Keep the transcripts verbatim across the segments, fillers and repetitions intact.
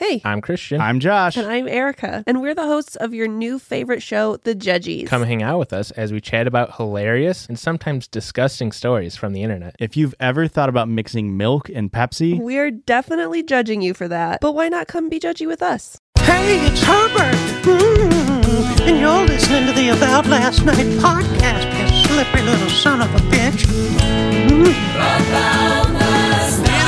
Hi. I'm Christian. I'm Josh. And I'm Erica. And we're the hosts of your new favorite show, The Judgies. Come hang out with us as we chat about hilarious and sometimes disgusting stories from the internet. If you've ever thought about mixing milk and Pepsi, we're definitely judging you for that. But why not come be judgy with us? Hey, it's Herbert. Mm-hmm. And you're listening to the About Last Night podcast, you slippery little son of a bitch. Mm-hmm. About last night.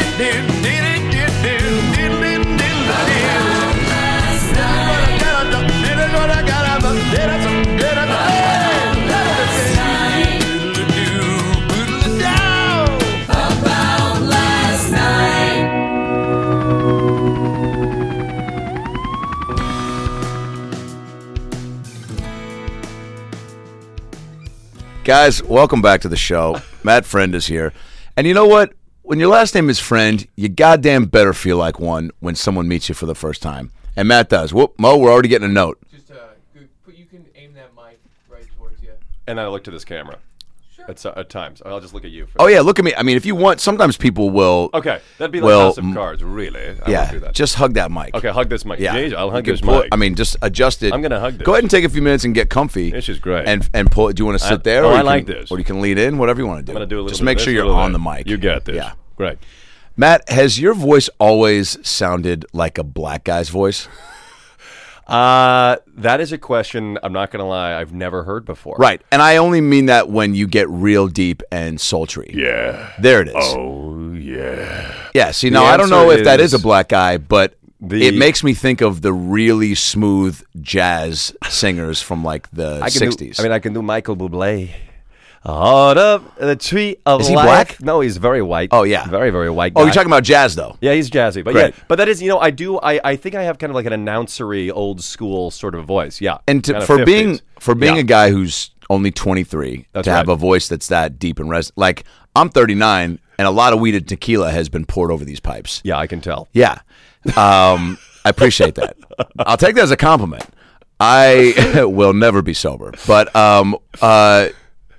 Guys, welcome back to the show. Matt Friend is here. And you know what? When your last name is Friend, you goddamn better feel like one when someone meets you for the first time. And Matt does. Whoop, Mo, we're already getting a note. Just, uh, you can aim that mic right towards you. And then I look to this camera. Sure. At, at times. I'll just look at you. For oh, yeah, look at me. I mean, if you want, sometimes people will. Okay, that'd be like will, House of Cards, really. I yeah, won't do that. Just hug that mic. Okay, hug this mic. Yeah. Jeez, I'll hug you this pull, mic. I mean, just adjust it. I'm going to hug this. Go ahead and take a few minutes and get comfy. This is great. And and pull it. Do you want to sit I, there? Oh, or I you like can, this. Or you can lean in, whatever you want to do. I'm going to do a little Just bit make of sure this, you're on the mic. You got this. Yeah. Great. Matt, has your voice always sounded like a black guy's voice? Uh, that is a question, I'm not going to lie, I've never heard before. Right. And I only mean that when you get real deep and sultry. Yeah. There it is. Oh, yeah. Yeah. See, The now I don't know if that is is a black guy, but the- it makes me think of the really smooth jazz singers from like the I can sixties. Do, I mean, I can do Michael Bublé. Heart up the tree of Is he life. black? No, he's very white. Oh, yeah. Very, very white guy. Oh, you're talking about jazz, though. Yeah, he's jazzy. But Great. yeah, but that is, you know, I do, I, I think I have kind of like an announcery, old school sort of voice. Yeah. And to, kind of for fifties. being for being Yeah. a guy who's only twenty-three, That's to have right. a voice that's that deep and res like I'm thirty-nine, and a lot of weeded tequila has been poured over these pipes. Yeah, I can tell. Yeah. Um, I appreciate that. I'll take that as a compliment. I will never be sober. But um, uh,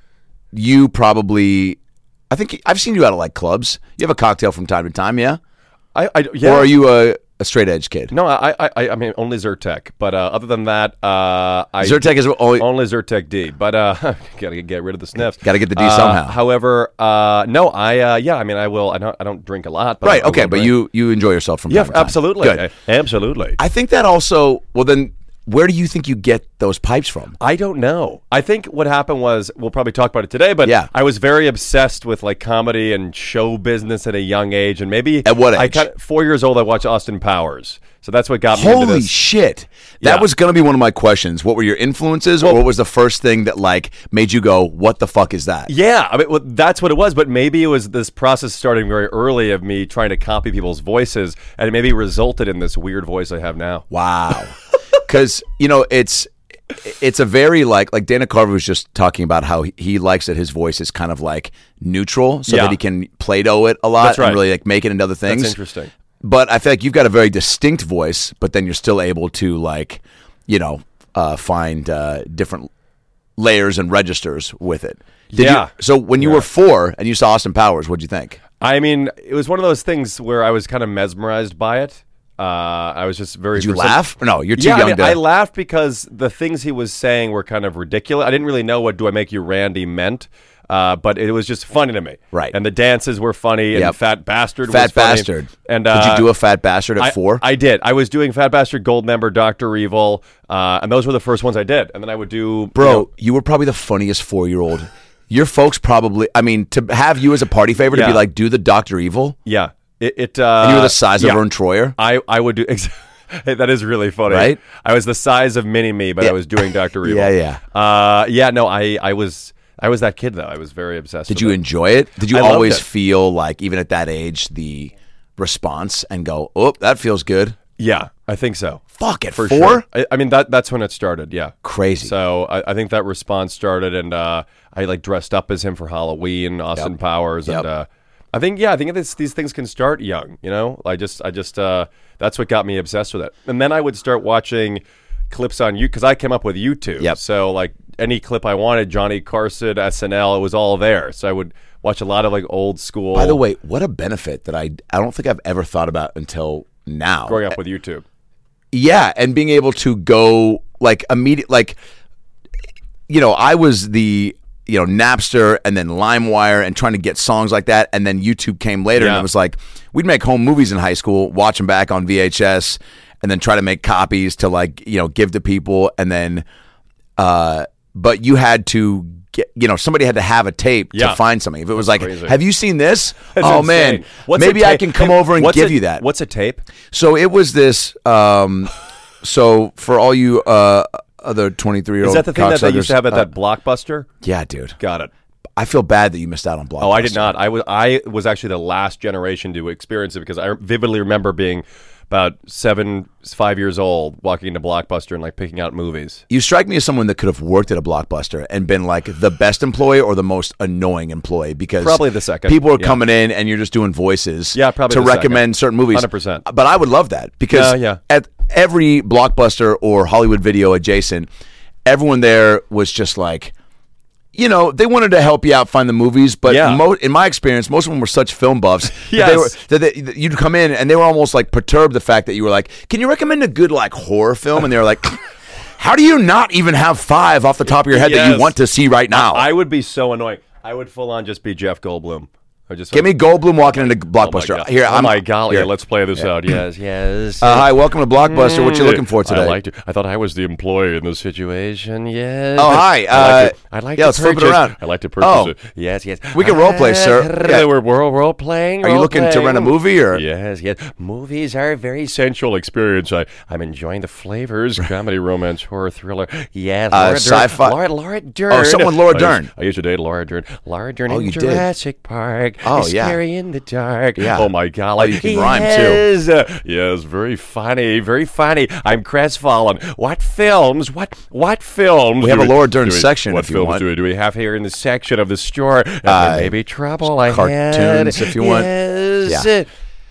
you probably, I think, I've seen you out at like clubs. You have a cocktail from time to time, yeah? I, I yeah. Or are you a, a straight edge kid? No, I, I, I, I mean only Zyrtec. But uh, other than that, uh, I Zyrtec is only, only Zyrtec D. But uh, gotta get rid of the sniffs. Gotta get the D Uh, somehow. However, uh, no, I, uh, yeah, I mean, I will. I don't, I don't drink a lot. But right, I, I okay, will but drink. you, you enjoy yourself from yeah, time to time. absolutely, Good. Uh, absolutely. I think that also, well then, where do you think you get those pipes from? I don't know. I think what happened was, we'll probably talk about it today, but Yeah. I was very obsessed with like comedy and show business at a young age, and maybe At what I age? kinda, four years old, I watched Austin Powers, so that's what got me into Holy this. shit. That Yeah. was going to be one of my questions. What were your influences, or what was the first thing that like made you go, what the fuck is that? Yeah, I mean, well, that's what it was. But maybe it was this process starting very early of me trying to copy people's voices, and it maybe resulted in this weird voice I have now. Wow. Because, you know, it's it's a very like like Dana Carvey was just talking about how he, he likes that his voice is kind of like neutral, so Yeah. that he can Play-Doh it a lot That's right. and really like make it into other things. That's interesting. But I feel like you've got a very distinct voice, but then you're still able to like, you know, uh, find uh, different layers and registers with it. Did Yeah. You, so when you Yeah. were four and you saw Austin Powers, what'd you think? I mean, it was one of those things where I was kind of mesmerized by it. Uh, I was just very. Did you for some- laugh? No, you're too yeah, young I, mean, to. I laughed because the things he was saying were kind of ridiculous. I didn't really know what "Do I Make You Randy" meant, uh, but it was just funny to me. Right. And the dances were funny, and Yep. Fat Bastard Fat was funny. Bastard. And Did uh, you do a Fat Bastard at I, four? I did. I was doing Fat Bastard, Goldmember, Doctor Evil, uh, and those were the first ones I did. And then I would do, Bro, you know, you were probably the funniest four-year-old. Your folks probably, I mean, to have you as a party favorite to Yeah. be like, do the Doctor Evil, yeah, it. it uh, and you were the size yeah. of Vern Troyer. I I would do. Ex- Hey, that is really funny, Right? I was the size of Mini Me, but Yeah. I was doing Doctor Evil. Yeah, yeah. Uh, yeah, no, I, I was, I was that kid though. I was very obsessed. Did with you it. enjoy it? Did you I loved always it. feel like, even at that age, the response and go, oh, that feels good? Yeah, I think so. Fuck it, For four? sure. I, I mean, that that's when it started. Yeah, Crazy. So I, I think that response started, and uh, I like dressed up as him for Halloween, Austin Yep. Powers, Yep. and uh, I think yeah, I think this, these things can start young. You know, I just I just uh, that's what got me obsessed with it, and then I would start watching clips on you because I came up with YouTube. Yep. So like any clip I wanted, Johnny Carson, S N L, it was all there. So I would watch a lot of like old school. By the way, what a benefit that I I don't think I've ever thought about until now. Growing up with YouTube. Yeah, and being able to go like immediate, like, you know, I was the, you know, Napster and then LimeWire and trying to get songs like that, and then YouTube came later, Yeah. and it was like we'd make home movies in high school, watch them back on V H S, and then try to make copies to like, you know, give to people, and then, uh, but you had to get, you know, somebody had to have a tape Yeah. to find something. If it was like, crazy. have you seen this? That's oh insane. man, What's a maybe I tape? can come Hey, over and what's give a- you that. What's a tape? So it was this. Um, so for all you uh, other twenty-three year old, Is that the thing that they used to have at that Blockbuster? Yeah, dude. Got it. I feel bad that you missed out on Blockbuster. Oh, I did not. I was I was actually the last generation to experience it because I vividly remember being about seven, five years old, walking into Blockbuster and like picking out movies. You strike me as someone that could have worked at a Blockbuster and been like the best employee or the most annoying employee, because Probably the second. People are Yeah. coming in and you're just doing voices. Yeah, probably to the second. recommend certain movies. one hundred percent. But I would love that because Yeah, yeah. at every Blockbuster or Hollywood Video adjacent, everyone there was just like, you know, they wanted to help you out find the movies, but Yeah. mo- in my experience, most of them were such film buffs that, they Yes. were, that, they, that you'd come in and they were almost like perturbed the fact that you were like, can you recommend a good like horror film? And they were like, how do you not even have five off the top of your head that you Yes. want to see right now? I would be so annoying. I would full on just be Jeff Goldblum. I just Give me Goldblum walking into Oh my Blockbuster. God. Here, oh I'm, my golly, here. let's play this out. Yes, yes. Uh, hi, welcome to Blockbuster. What you looking for today? I liked it. I thought I was the employee in this situation. Yes. Oh, hi. I'd like Uh, to, I'd like yeah, to let's flip it purchase- around. I'd like to purchase Oh. it. Yes, yes. We can role play, sir. Yeah. We're role, role playing. Are you role looking to playing. rent a movie, or- Yes, yes. Movies are a very sensual experience. I, I'm enjoying the flavors. Comedy, romance, horror, thriller. Yes. Uh, Laura Dern. sci-fi- Laura, Laura Dern. Oh, someone Laura I Dern. Used, I used to date Laura Dern. Laura Dern Oh, in you did? Jurassic Park. Oh, It's yeah. Scary in the dark. Yeah. Oh my golly. Oh, you can rhyme, too. yes. uh, yes, very funny, very funny. I'm crestfallen. What films? What what films? We have do a Laura Dern do we- section What if you films want. do we, do we have here in the section of the store? Uh, Uh, there may be trouble. I cartoons, had. if you want. Yes. Yeah.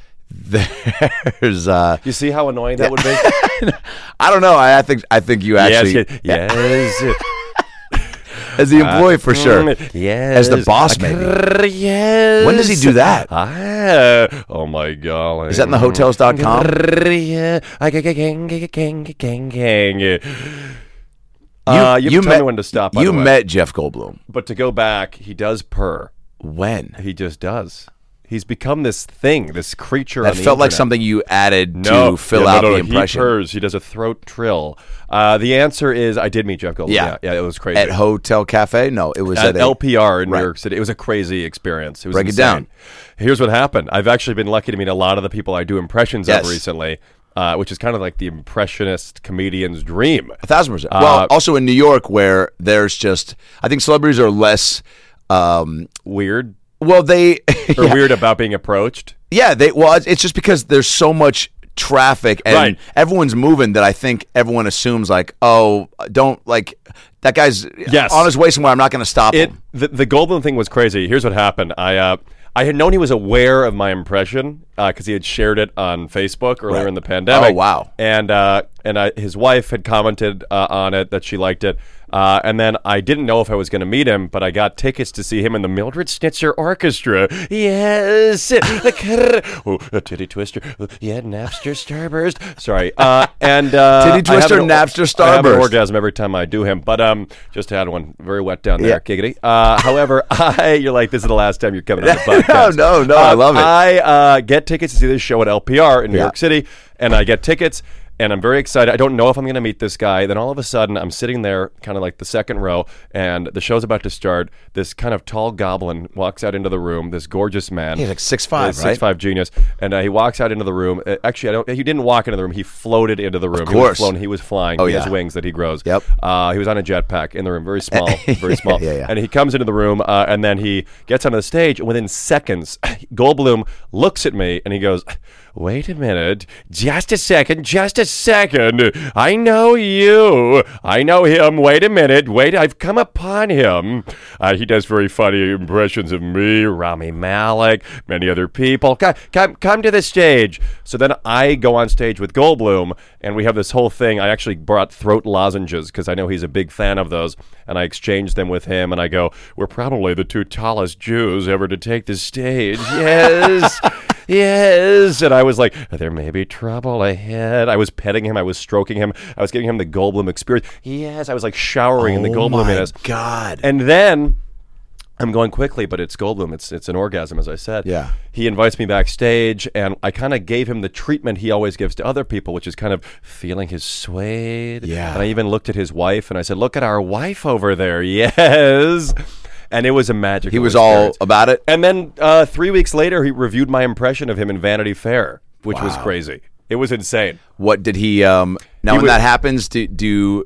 There's, uh, You see how annoying that would be? I don't know. I, I think, I think you actually, yes. Yes. yes. as the employee for sure. Mm, yes. As the boss, maybe. Yes. When does he do that? Ah, oh my golly. Is that in the hotels dot com? Yeah. I gang, gang, gang, gang, gang, gang. Uh, you, you tell met, me when to stop. By You the way. met Jeff Goldblum. But to go back, he does purr. When? He just does. He's become this thing, this creature. That on the felt like internet. something you added No, to fill yeah, out no, no, the impression. He purrs. He does a throat trill. Uh, the answer is I did meet Jeff Goldblum. Yeah. Yeah, yeah, it was crazy. At Hotel Cafe? No, it was At at, a, L P R in Right. New York City. It was a crazy experience. It was Break it insane. down. Here's what happened. I've actually been lucky to meet a lot of the people I do impressions Yes. of recently, uh, which is kind of like the impressionist comedian's dream. A thousand percent. Uh, well, also in New York, where there's just, I think celebrities are less. Um, Weird well, they or yeah, weird about being approached. yeah, they. Well, it's- it's just because there's so much traffic and Right. everyone's moving that I think everyone assumes like, oh, don't like that guy's Yes. on his way somewhere. I'm not going to stop It him. the, the Goldblum thing was crazy. Here's what happened. I uh, I had known he was aware of my impression because he had shared it on Facebook earlier Right. in the pandemic. Oh, wow. And uh, and I, his wife had commented uh, on it that she liked it. Uh, and then I didn't know if I was going to meet him, but I got tickets to see him in the Mildred Schnitzer Orchestra. Yes, oh, a titty twister. Yeah, Napster Starburst. Sorry, uh, and uh, Titty I have twister, an- Napster I have an Starburst. orgasm every time I do him, but um, just had one very wet down there, Yeah. giggity. Uh, however, I you're like this is the last time you're coming on the podcast. No, no, no, I Uh, love it. I uh, get tickets to see this show at L P R in New Yeah. York City, and I get tickets. And I'm very excited. I don't know if I'm going to meet this guy. Then all of a sudden, I'm sitting there, kind of like the second row, and the show's about to start. This kind of tall goblin walks out into the room. This gorgeous man. He's like six five, He's right? six five genius, and uh, he walks out into the room. Uh, actually, I don't. He didn't walk into the room. He floated into the room. Of He was course. flown. He was flying. Oh, he yeah. has wings that he grows. Yep. Uh, he was on a jetpack in the room, very small, very small. Yeah, yeah. And he comes into the room, uh, and then he gets onto the stage, and within seconds, Goldblum looks at me, and he goes, "Wait a minute, just a second, just a second. I know you. I know him. Wait a minute. Wait, I've come upon him. Uh, he does very funny impressions of me, Rami Malek, many other people. Come, come, come to the stage." So then I go on stage with Goldblum, and we have this whole thing. I actually brought throat lozenges because I know he's a big fan of those, and I exchanged them with him, and I go, "We're probably the two tallest Jews ever to take the stage." Yes. yes. And I was like, there may be trouble ahead. I was petting him. I was stroking him. I was giving him the Goldblum experience. Yes. I was like showering in the Oh Goldblum. my God. And then I'm going quickly, but it's Goldblum. It's it's an orgasm, as I said. Yeah. He invites me backstage, and I kind of gave him the treatment he always gives to other people, which is kind of feeling his suede. Yeah. And I even looked at his wife, and I said, look at our wife over there. Yes. And it was a magical He was experience. all about it? And then uh, three weeks later, he reviewed my impression of him in Vanity Fair, which was crazy. It was insane. What did he? Um, now, He when was- that happens, do, do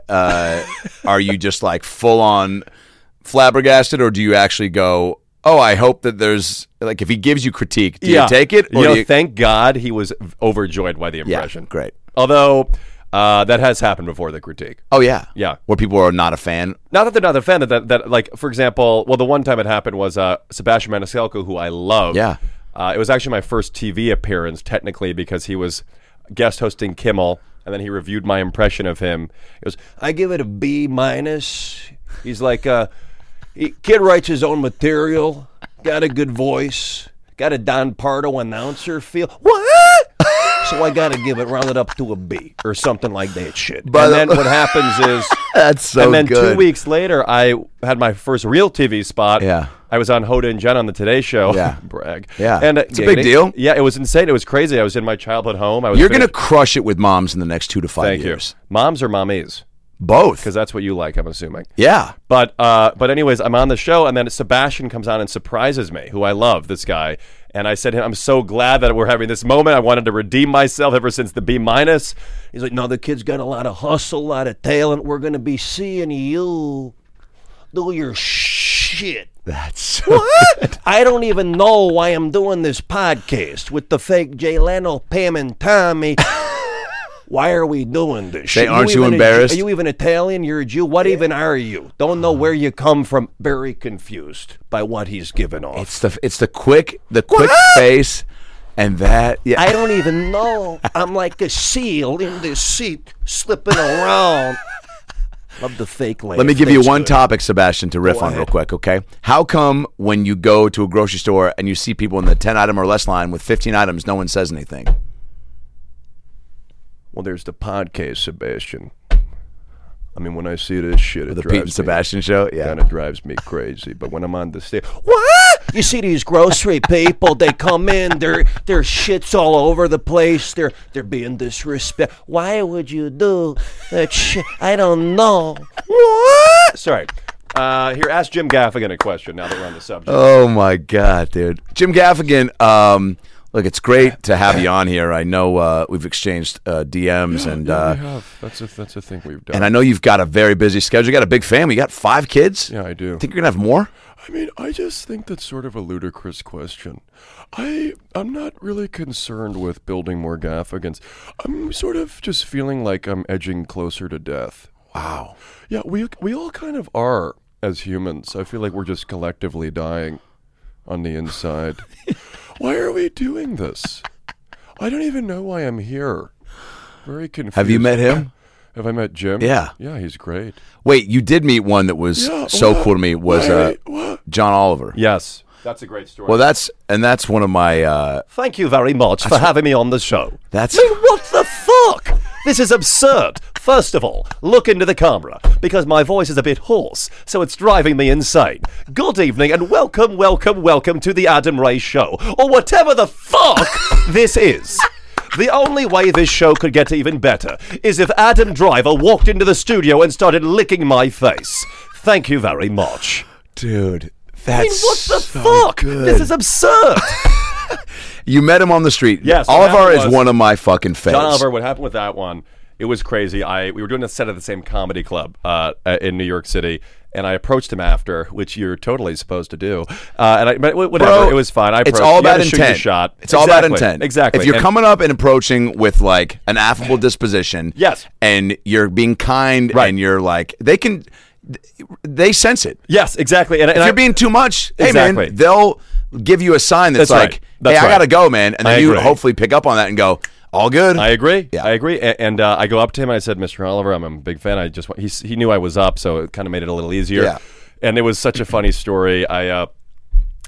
uh, are you just like full on flabbergasted, or do you actually go, "Oh, I hope that there's like if he gives you critique, do you take it?" Or You know, do you, thank God he was overjoyed by the yeah, impression. great. Although uh, that has happened before, the critique. Oh yeah, Yeah. Where people are not a fan. Not that they're not a fan, that, that, that, like, for example, well, the one time it happened was uh, Sebastian Maniscalco, who I love. Yeah. Uh, it was actually my first T V appearance, technically, because he was guest hosting Kimmel, and then he reviewed my impression of him. He goes, I give it a B minus. He's like, uh, he, kid writes his own material, got a good voice, got a Don Pardo announcer feel. What? So I got to give it, round it up to a B or something like that shit. But- and then what happens is, That's so and then good. two weeks later, I had my first real T V spot. Yeah. I was on Hoda and Jen on the Today Show. Yeah. Brag. Yeah. And uh, It's a big giggity. deal. Yeah, it was insane. It was crazy. I was in my childhood home. I was You're gonna finished- crush it with moms in the next two to five Thank years. you. Moms or mommies? Both. Because that's what you like, I'm assuming. Yeah. But uh, but anyways, I'm on the show, and then Sebastian comes on and surprises me, who I love, this guy. And I said to him, I'm so glad that we're having this moment. I wanted to redeem myself ever since the B minus. He's like, no, the kid's got a lot of hustle, a lot of talent. We're going to be seeing you do your shit. That's so What? I don't even know why I'm doing this podcast with the fake Jay Leno, Pam, and Tommy. Why are we doing this shit? aren't you even a- embarrassed? are you even Italian? You're a Jew? What even are you? Don't know where you come from. Very confused by what he's given off. It's the it's the quick the quick face and that yeah. I don't even know. I'm like a seal in this seat, slipping around. Love the fake laugh. Let me give you Thanks, one good. topic, Sebastian, to riff Go on real ahead. quick, okay? How come when you go to a grocery store and you see people in the ten item or less line with fifteen items, no one says anything? Well, there's the podcast, Sebastian. I mean, when I see this shit, it The drives Pete and me- Sebastian show? Yeah. kind of drives me crazy. But when I'm on the stage, what? You see these grocery people? They come in, their their shit's all over the place. They're they're being disrespect. Why would you do that shit? I don't know. What? Sorry. Uh, here, ask Jim Gaffigan a question. Now that we're on the subject. Oh my God, dude. Jim Gaffigan, um, look, it's great to have you on here. I know uh, we've exchanged uh, D Ms and uh, have. That's a that's a thing we've done. and I know you've got a very busy schedule. You got a big family. You got five kids? yeah, I do. Think you're gonna have more? I mean, I just think that's sort of a ludicrous question. I I'm not really concerned with building more Gaffigans. I'm sort of just feeling like I'm edging closer to death. Wow. Yeah, we we all kind of are as humans. I feel like we're just collectively dying on the inside. Why are we doing this? I don't even know why I'm here. Very confused. Have you met him? Have I met Jim? Yeah. Yeah, he's great. Wait, you did meet one that was Yeah, so what? cool to me was uh, Wait, what? John Oliver. Yes, that's a great story. Well, that's and that's one of my uh, Thank you very much for having me on the show. that's I mean, what the fuck? This is absurd. First of all, look into the camera, because my voice is a bit hoarse, so it's driving me insane. Good evening, and welcome, welcome, welcome to the Adam Ray Show, or whatever the fuck this is. The only way this show could get even better is if Adam Driver walked into the studio and started licking my face. Thank you very much. dude. I That's mean, what the so fuck? good. This is absurd. You met him on the street. Yes, what Oliver happened is was- one of my fucking faves. John Oliver, what happened with that one, it was crazy. I We were doing a set at the same comedy club uh, uh, in New York City, and I approached him after, which you're totally supposed to do. Uh, and I, but whatever, Bro, it was fine. I it's approached- all you about had to shoot your intent. shot. It's all about Exactly, intent. Exactly. If you're And- coming up and approaching with like an affable disposition, Yes. and you're being kind, Right. and you're like, they can, they sense it. Yes, exactly. And, and If I- you're being too much, hey Exactly. man, they'll give you a sign that's, That's like, right. That's hey, I right. gotta go, man, and then I you agree. hopefully pick up on that and go, all good. I agree. Yeah. I agree. And, and uh, I go up to him and I said, Mister Oliver, I'm a big fan. I just want, he, he knew I was up, so it kind of made it a little easier. Yeah. And it was such a funny story. I uh,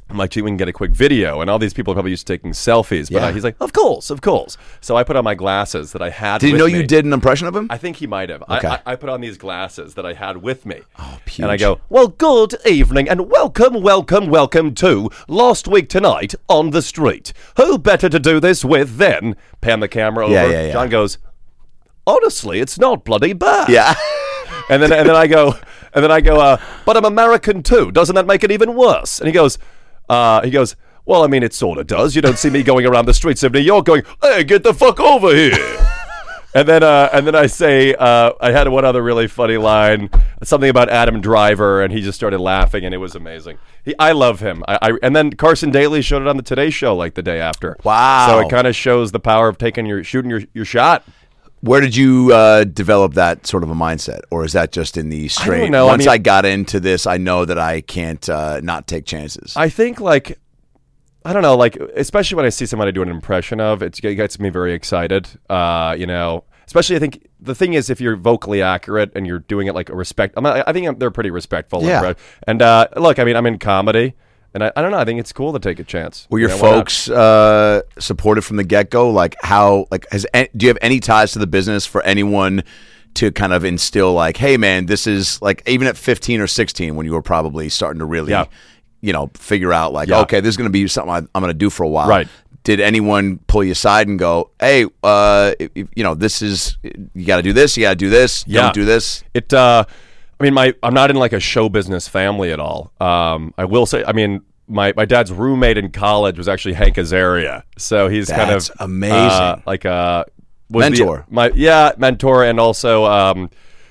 I'm like, gee, we can get a quick video. And all these people are probably used to taking selfies. But Yeah. uh, he's like, of course, of course. So I put on my glasses that I had Did you with know me. you did an impression of him? I think he might have. Okay. I, I, I put on these glasses that I had with me. Oh, and I huge. go, well, good evening and welcome, welcome, welcome to Last Week Tonight on the Street. Who better to do this with than pan the camera over? Yeah, yeah, yeah. John goes, honestly, it's not bloody bad. Yeah. And then and then I go, and then I go, uh, but I'm American too. Doesn't that make it even worse? And he goes, uh, he goes, well, I mean, it sort of does. You don't see me going around the streets of New York going, hey, get the fuck over here. And then, uh, and then I say, uh, I had one other really funny line, something about Adam Driver, and he just started laughing, and it was amazing. He, I love him. I, I, and then Carson Daly showed it on the Today Show like the day after. Wow. So it kind of shows the power of taking your shooting your, your shot. Where did you uh, develop that sort of a mindset, or is that just in the straight? know. I Once mean- I got into this, I know that I can't uh, not take chances. I think like I don't know, like especially when I see somebody do an impression of it, it gets me very excited. Uh, you know, especially I think the thing is if you're vocally accurate and you're doing it like a respect. I'm, I think I'm, they're pretty respectful. Yeah. And, and uh, look, I mean, I'm in comedy, and I, I don't know. I think it's cool to take a chance. Were your You know, why not? folks uh, supportive from the get go? Like how? Like has? an- Do you have any ties to the business for anyone to kind of instill like, hey man, this is like even at fifteen or sixteen when you were probably starting to really, Yeah. you know, figure out like, Yeah. okay, this is going to be something I, I'm going to do for a while. Right. Did anyone pull you aside and go, hey, uh, if- if- you know, this is you got to do this, you got to do this, Yeah. don't do this. It. Uh, I mean, my I'm not in like a show business family at all. Um, I will say, I mean. My, my dad's roommate in college was actually Hank Azaria, so he's kind That's of amazing. uh, like a was the- Mentor. my yeah, mentor, and also um,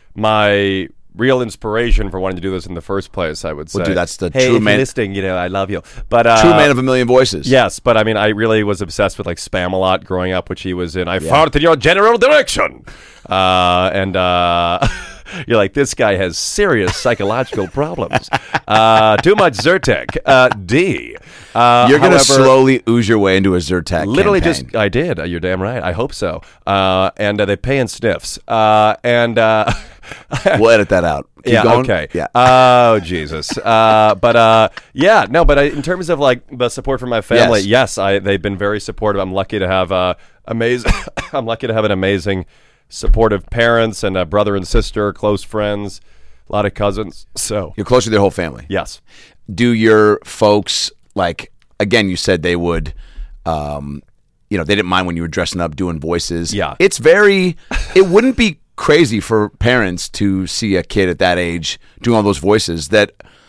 my real inspiration for wanting to do this in the first place. I would say, Well, dude, that's the hey, true if man- you're listening, you know, I love you. But uh, True man of a million voices. yes, but I mean, I really was obsessed with like Spamalot growing up, which he was in. I fart in your general direction, uh, and. Uh, You're like, this guy has serious psychological problems. Uh, too much Zyrtec. Uh, D. Uh, You're going to however- slowly ooze your way into a Zyrtec Literally campaign. just, I did. Uh, You're damn right. I hope so. Uh, and uh, they pay in sniffs. Uh, and uh, We'll edit that out. Keep yeah, going. okay. Yeah. Oh Jesus. Uh, but uh, yeah, no. But I, in terms of like the support from my family, Yes. yes, I they've been very supportive. I'm lucky to have uh, amazing. I'm lucky to have an amazing, supportive parents and a brother and sister, close friends, a lot of cousins. So You're close to their whole family. yes. Do your folks, like, again, you said they would, um, you know, they didn't mind when you were dressing up, doing voices. Yeah. It's very, it wouldn't be crazy for parents to see a kid at that age doing all those voices that,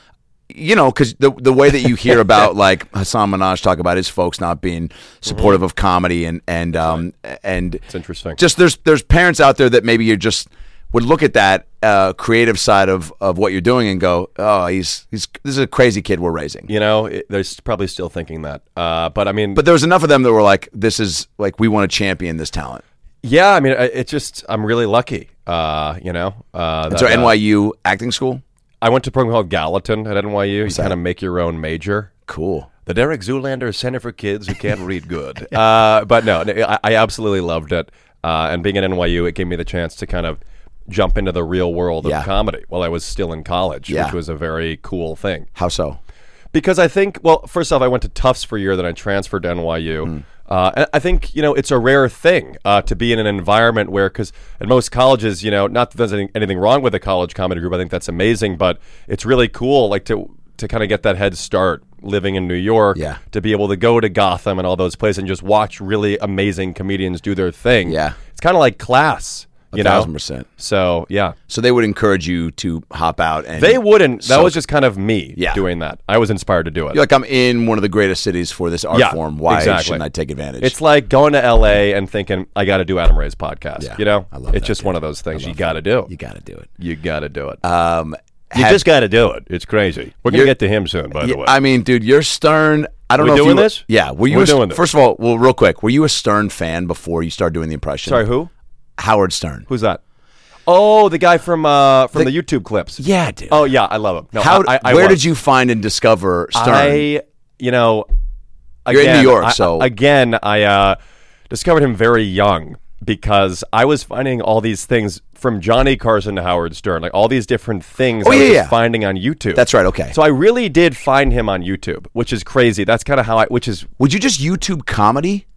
you know, because the the way that you hear about like Hassan Minhaj talk about his folks not being supportive of comedy and and um and It's interesting. just there's there's parents out there that maybe you're just would look at that uh, creative side of, of what you're doing and go, oh, he's he's this is a crazy kid we're raising. You know, it, they're s- probably still thinking that. Uh, but I mean, But there was enough of them that were like, this is like we want to champion this talent. yeah, I mean, I- it just I'm really lucky. Uh, you know, uh, that, So uh, N Y U acting school, I went to a program called Gallatin at N Y U. You that? kind of make your own major. cool. The Derek Zoolander Center for Kids Who Can't Read Good. uh, but no, I, I absolutely loved it. Uh, and being at N Y U, it gave me the chance to kind of jump into the real world of Yeah. comedy while I was still in college, Yeah. which was a very cool thing. How so? Because I think, well, first off, I went to Tufts for a year, then I transferred to N Y U. Hmm. Uh, and I think, you know, it's a rare thing uh, to be in an environment where, because at most colleges, you know, not that there's anything, anything wrong with a college comedy group, I think that's amazing, but it's really cool, like, to to kind of get that head start living in New York, Yeah. to be able to go to Gotham and all those places and just watch really amazing comedians do their thing. Yeah. It's kind of like class, A you know? thousand percent. So, yeah. So they would encourage you to hop out and They wouldn't. That So- was just kind of me Yeah. doing that. I was inspired to do it. You're like, I'm in one of the greatest cities for this art Yeah, form. Why exactly. shouldn't I take advantage? It's like going to L A and thinking, I got to do Adam Ray's podcast. Yeah, you know, I love it's that, just dude. one of those things I you love got to do. you got to do it. You got to do it. Um, you have- just got to do it. It's crazy. We're gonna You're- get to him soon, by the Yeah, way. I mean, dude, you're Stern. I don't We know if doing you, this? Yeah, were you We're a, doing this. First of all, well, real quick, were you a Stern fan before you started doing the impression? Sorry, who? Howard Stern. Who's that? Oh, the guy from uh, from the, The- YouTube clips. Yeah, dude. Oh yeah, I love him. No, How? I, I where was. did you find and discover Stern? I, you know, You're in again, New York, I- so- again, I uh, discovered him very young because I was finding all these things from Johnny Carson to Howard Stern, like all these different things Oh, I was yeah, just yeah. finding on YouTube. That's right, okay. So I really did find him on YouTube, which is crazy. That's kind of how I, which is, Would you just YouTube comedy?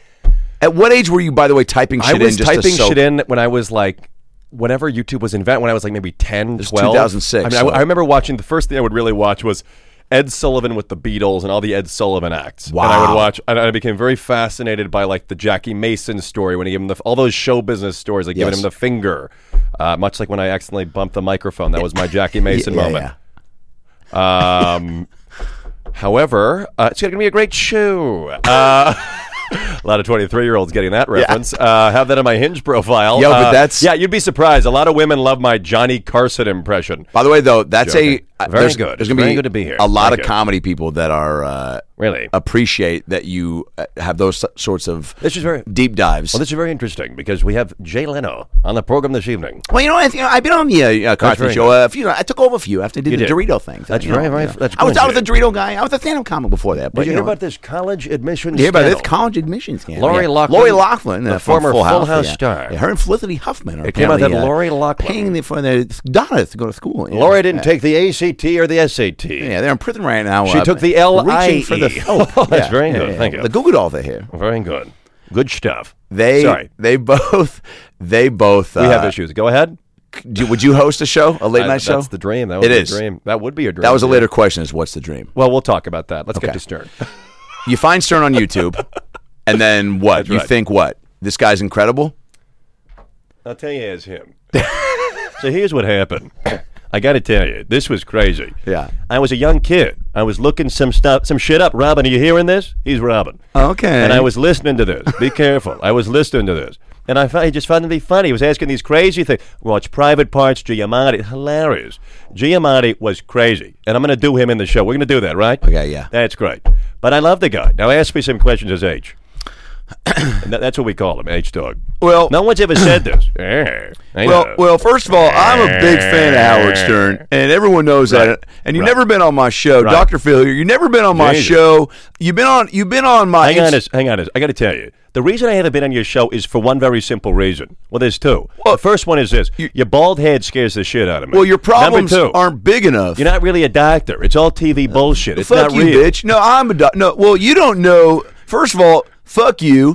At what age were you, by the way, typing shit I was in? Just to typing soak- shit in when I was like, whenever YouTube was invented, when I was like maybe ten, was twelve. two thousand six, I mean, so- I, I remember watching, the first thing I would really watch was Ed Sullivan with the Beatles and all the Ed Sullivan acts. Wow. And I would watch, and I became very fascinated by like the Jackie Mason story when he gave him the, all those show business stories, like giving Yes. him the finger. Uh, much like when I accidentally bumped the microphone. That was my Jackie Mason Yeah, moment. yeah. Um, however, uh, it's going to be a great show. Uh, a lot of twenty-three-year-olds getting that reference. Uh, have that on my Hinge profile. Yo, but Uh, that's- yeah, you'd be surprised. A lot of women love my Johnny Carson impression. By the way, though, that's Joking. a uh, Very there's, good. There's gonna Very be good to be here. a lot Thank of you. comedy people that are uh, Really? appreciate that you uh, have those s- sorts of This is very deep dives. well. This is very interesting because we have Jay Leno on the program this evening. Well, you know, I, you know, I've been on the uh, uh, Cosby very show. good. Uh, a few, I took over a few after I did You the did. Dorito thing. That's You know, very, very- you know. that's I was good, I was a Jay. Dorito guy. I was a stand-up comic before that. But Did you hear know, about this college admission You hear about scandal? this college admission scandal? Lori yeah. Loughlin, Lori Loughlin, the uh, from former Full Full House, House yeah. star. Yeah, her and Felicity Huffman are It came out that apparently, uh, Lori Loughlin. paying the, for their daughters to go to school. Yeah. Lori didn't take the A C T or the S A T. Yeah, they're in prison right now. She uh, took the L I E. reaching for the Oh, that's very good. Thank you. The Google doll they here. Very good. Good stuff. They Sorry. they both they both We uh, have issues. Go ahead. do- would you host a show, a late Uh, night show? That's the dream. That would It be is. a dream. That would be a dream. That was a yeah. later question. Is what's the dream? Well, we'll talk about that. Let's get Okay. to Stern. You find Stern on YouTube, and then what? That's You right. think what? This guy's incredible. I'll tell you as him. So here's what happened. I got to tell you, this was crazy. Yeah. I was a young kid. I was looking some stuff, some shit up. Robin, are you hearing this? He's Robin. Okay. And I was listening to this. Be careful. I was listening to this. And I, found, I just found it to be funny. He was asking these crazy things. Watch Private Parts, Giamatti. Hilarious. Giamatti was crazy. And I'm going to do him in the show. We're going to do that, right? Okay, yeah. That's great. But I love the guy. Now ask me some questions as H. And that- that's what we call him, H-Dog. Well- no one's ever said this. Eh, I Well, know. well. First of all, I'm a big fan of Howard Stern, and everyone knows Right. that. And you've Right. never been on my show, Right. Doctor Phil. You've never been on my Jesus. show. You've been on. You've been on my. Hang on, Inst- a, hang on. A, I got to tell you, the reason I haven't been on your show is for one very simple reason. Well, there's two. Well, the first one is this: your bald head scares the shit out of me. well, your problems Number two, aren't big enough. you're not really a doctor. It's all T V bullshit. It's fuck not you, real. bitch. No, I'm a doc- no. Well, you don't know. First of all, fuck you.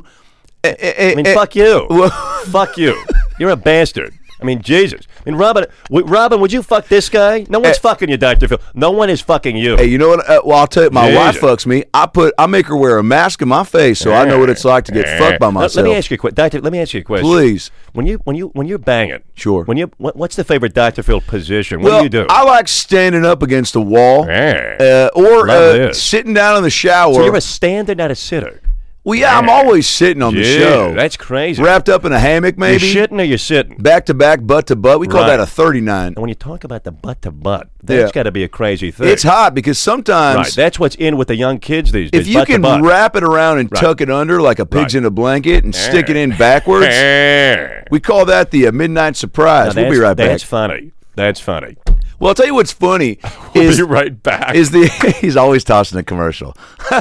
I I mean, fuck you. Fuck you. You're a bastard. I mean, Jesus. I mean, Robin, w- Robin, would you fuck this guy? No one's Hey. fucking you, Doctor Phil. No one is fucking you. Hey, you know what? Uh, well, I'll tell you. My wife Jesus. fucks me. I put. I make her wear a mask on my face, so I know what it's like to get fucked by Let- myself. Let me ask you a question, Doctor. Let me ask you a question. Please. When you when you when you're banging, Sure. When you what, what's the favorite Doctor Phil position? What Well, do you do? I like standing up against a wall, Yeah. uh, or Love uh, this. sitting down in the shower. so you're a stander, not a sitter. well, yeah, I'm Yeah. always sitting on the Dude, show, that's crazy. wrapped up in a hammock, maybe You're shitting or you're sitting. back to back, butt to butt. We call Right. that a thirty-nine. And when you talk about the butt to butt, that's Yeah. got to be a crazy thing. It's hot because sometimes right. That's what's in with the young kids these days. if you butt to can butt. wrap it around and Right. tuck it under like a pig's Right. in a blanket and stick it in backwards, we call that the uh, midnight Now, surprise. We'll be that's- right back. That's funny. That's funny. Well, I'll tell you what's funny We'll is be right back. is the he's always tossing a commercial.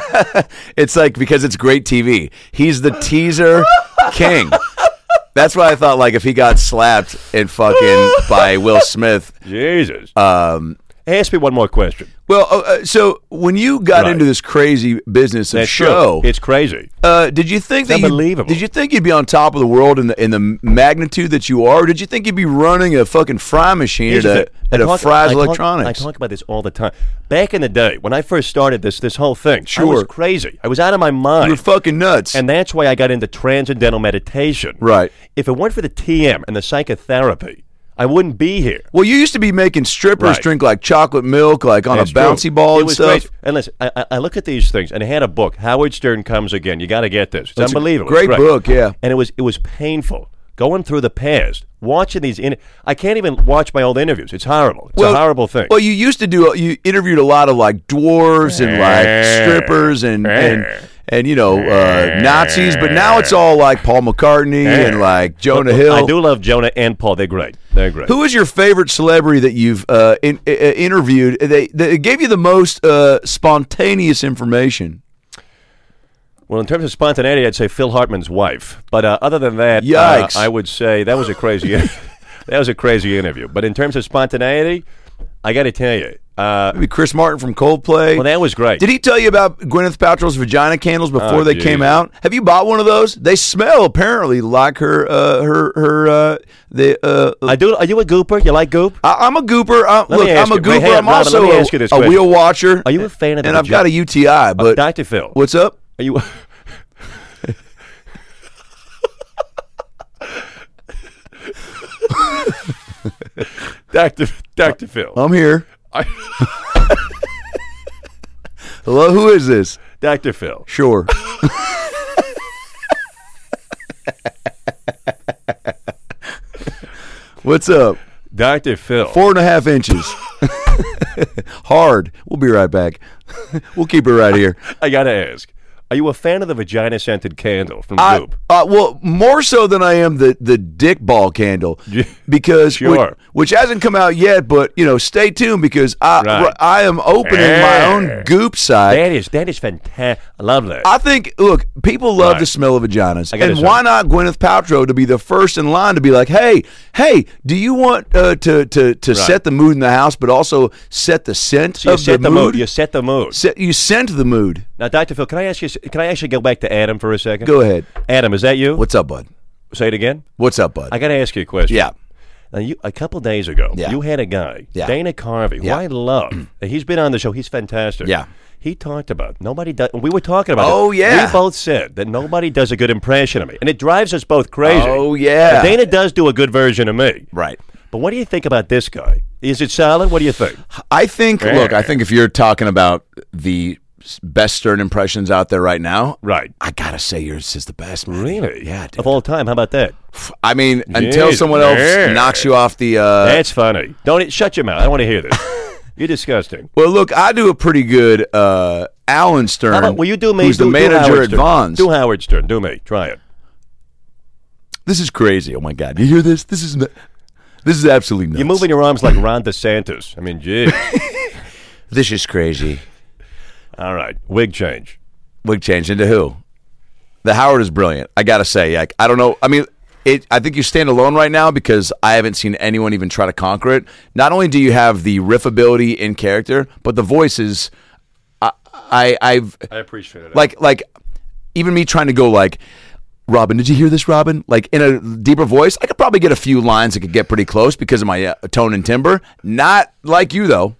It's like because it's great T V. He's the teaser king. That's why I thought like if he got slapped and fucking by Will Smith. Jesus. Um, Ask me one more question. well, uh, uh, so when you got Right. into this crazy business of That's show, true. It's crazy. uh, did you think that you, unbelievable. did you think you'd be on top of the world in the in the magnitude that you are? Or did you think you'd be running a fucking fry machine Here's at the a, thing. at I a talk- Fry's I talk- Electronics? I talk about this all the time. Back in the day, when I first started this this whole thing, I was Sure. crazy. I was out of my mind. You're fucking nuts. And that's why I got into transcendental meditation. Right. If it weren't for the T M and the psychotherapy, I wouldn't be here. Well, you used to be making strippers Right. drink like chocolate milk, like on That's a bouncy true. ball It and was stuff. great. And listen, I, I- I look at these things, and I had a book, Howard Stern Comes Again. You got to get this. It's That's a unbelievable. great It's book, yeah. And it was it was painful going through the past, watching these. In- I can't even watch my old interviews. It's horrible. It's a horrible thing. Well, you used to do. You interviewed a lot of like dwarves and like strippers and and and you know uh, Nazis, but now it's all like Paul McCartney and like Jonah Hill. I do love Jonah and Paul. They're great. They're great. Who is your favorite celebrity that you've uh, in, uh, interviewed? They, they gave you the most uh, spontaneous information. Well, in terms of spontaneity, I'd say Phil Hartman's wife. But uh, other than that, Yikes. Uh, I would say that was a crazy that was a crazy interview. But in terms of spontaneity, I got to tell you. Uh, Maybe Chris Martin from Coldplay. well, that was great. Did he tell you about Gwyneth Paltrow's vagina candles before Oh, they geez. came out? Have you bought one of those? They smell apparently like her. Uh, her. Her. Uh, the. Uh, I do. Are you a gooper? You like goop? I, I'm a gooper. I'm, Let look, me ask I'm a you- wait, gooper. hang on, I'm Robin, also let me a, ask you this a question. wheel watcher. Are you a fan of the And I've vagina? got a U T I. But Doctor Phil. what's up? Are you? Doctor Doctor Phil. I'm here. I- Hello. Who is this? Doctor Phil. Sure. What's up? Doctor Phil. Four and a half inches. Hard. We'll be right back. We'll keep it right here. I gotta ask. Are you a fan of the vagina scented candle from I, Goop? uh, well, more so than I am the, the dick ball candle, Yeah, because sure. which, which hasn't come out yet. But you know, stay tuned because I Right. I am opening my Yeah. own Goop site. That is that is fantastic. I love that. I think, look, people love Right. the smell of vaginas, I gotta and say. why not Gwyneth Paltrow to be the first in line to be like, hey, hey, do you want uh, to to to set the mood in the house, but also set the scent so you of set the, the mood. You set the mood. Set, you scent the mood. Now, Doctor Phil, can I ask you? Can I actually go back to Adam for a second? Go ahead. Adam, is that you? What's up, bud? Say it again. What's up, bud? I got to ask you a question. Yeah. Now, you, a couple days ago, Yeah. you had a guy, Yeah. Dana Carvey, who Yeah. I love. And he's been on the show. He's fantastic. Yeah. He talked about nobody does. We were talking about. Oh, it. yeah. We both said that nobody does a good impression of me, and it drives us both crazy. Oh, yeah. Now, Dana does do a good version of me. Right. But what do you think about this guy? Is it solid? What do you think? I think, Yeah. look, I think if you're talking about the s- best Stern impressions out there right now, Right. I gotta say yours is the best. Man. Really? Yeah. Dude. Of all time, how about that? I mean, until Jeez, someone else man. knocks you off the. Uh, That's funny. Don't shut your mouth. I don't want to hear this. You're disgusting. well, look, I do a pretty good uh, Alan Stern. How about, will you do me? Who's the do, do manager Howard at Stern. Vaughn's? Do Howard Stern. Do me. Try it. This is crazy. Oh my God! You hear this? This is this is absolutely nuts. You're moving your arms like Ron DeSantis. I mean, gee. This is crazy. All right. Wig change. Wig change into who? The Howard is brilliant. I gotta say, like, I don't know. I mean, it. I think you stand alone right now because I haven't seen anyone even try to conquer it. Not only do you have the riff ability in character, but the voice is. I, I I've I appreciate it. like like even me trying to go like. Robin, did you hear this, Robin? Like in a deeper voice, I could probably get a few lines that could get pretty close because of my uh, tone and timbre. Not like you, though.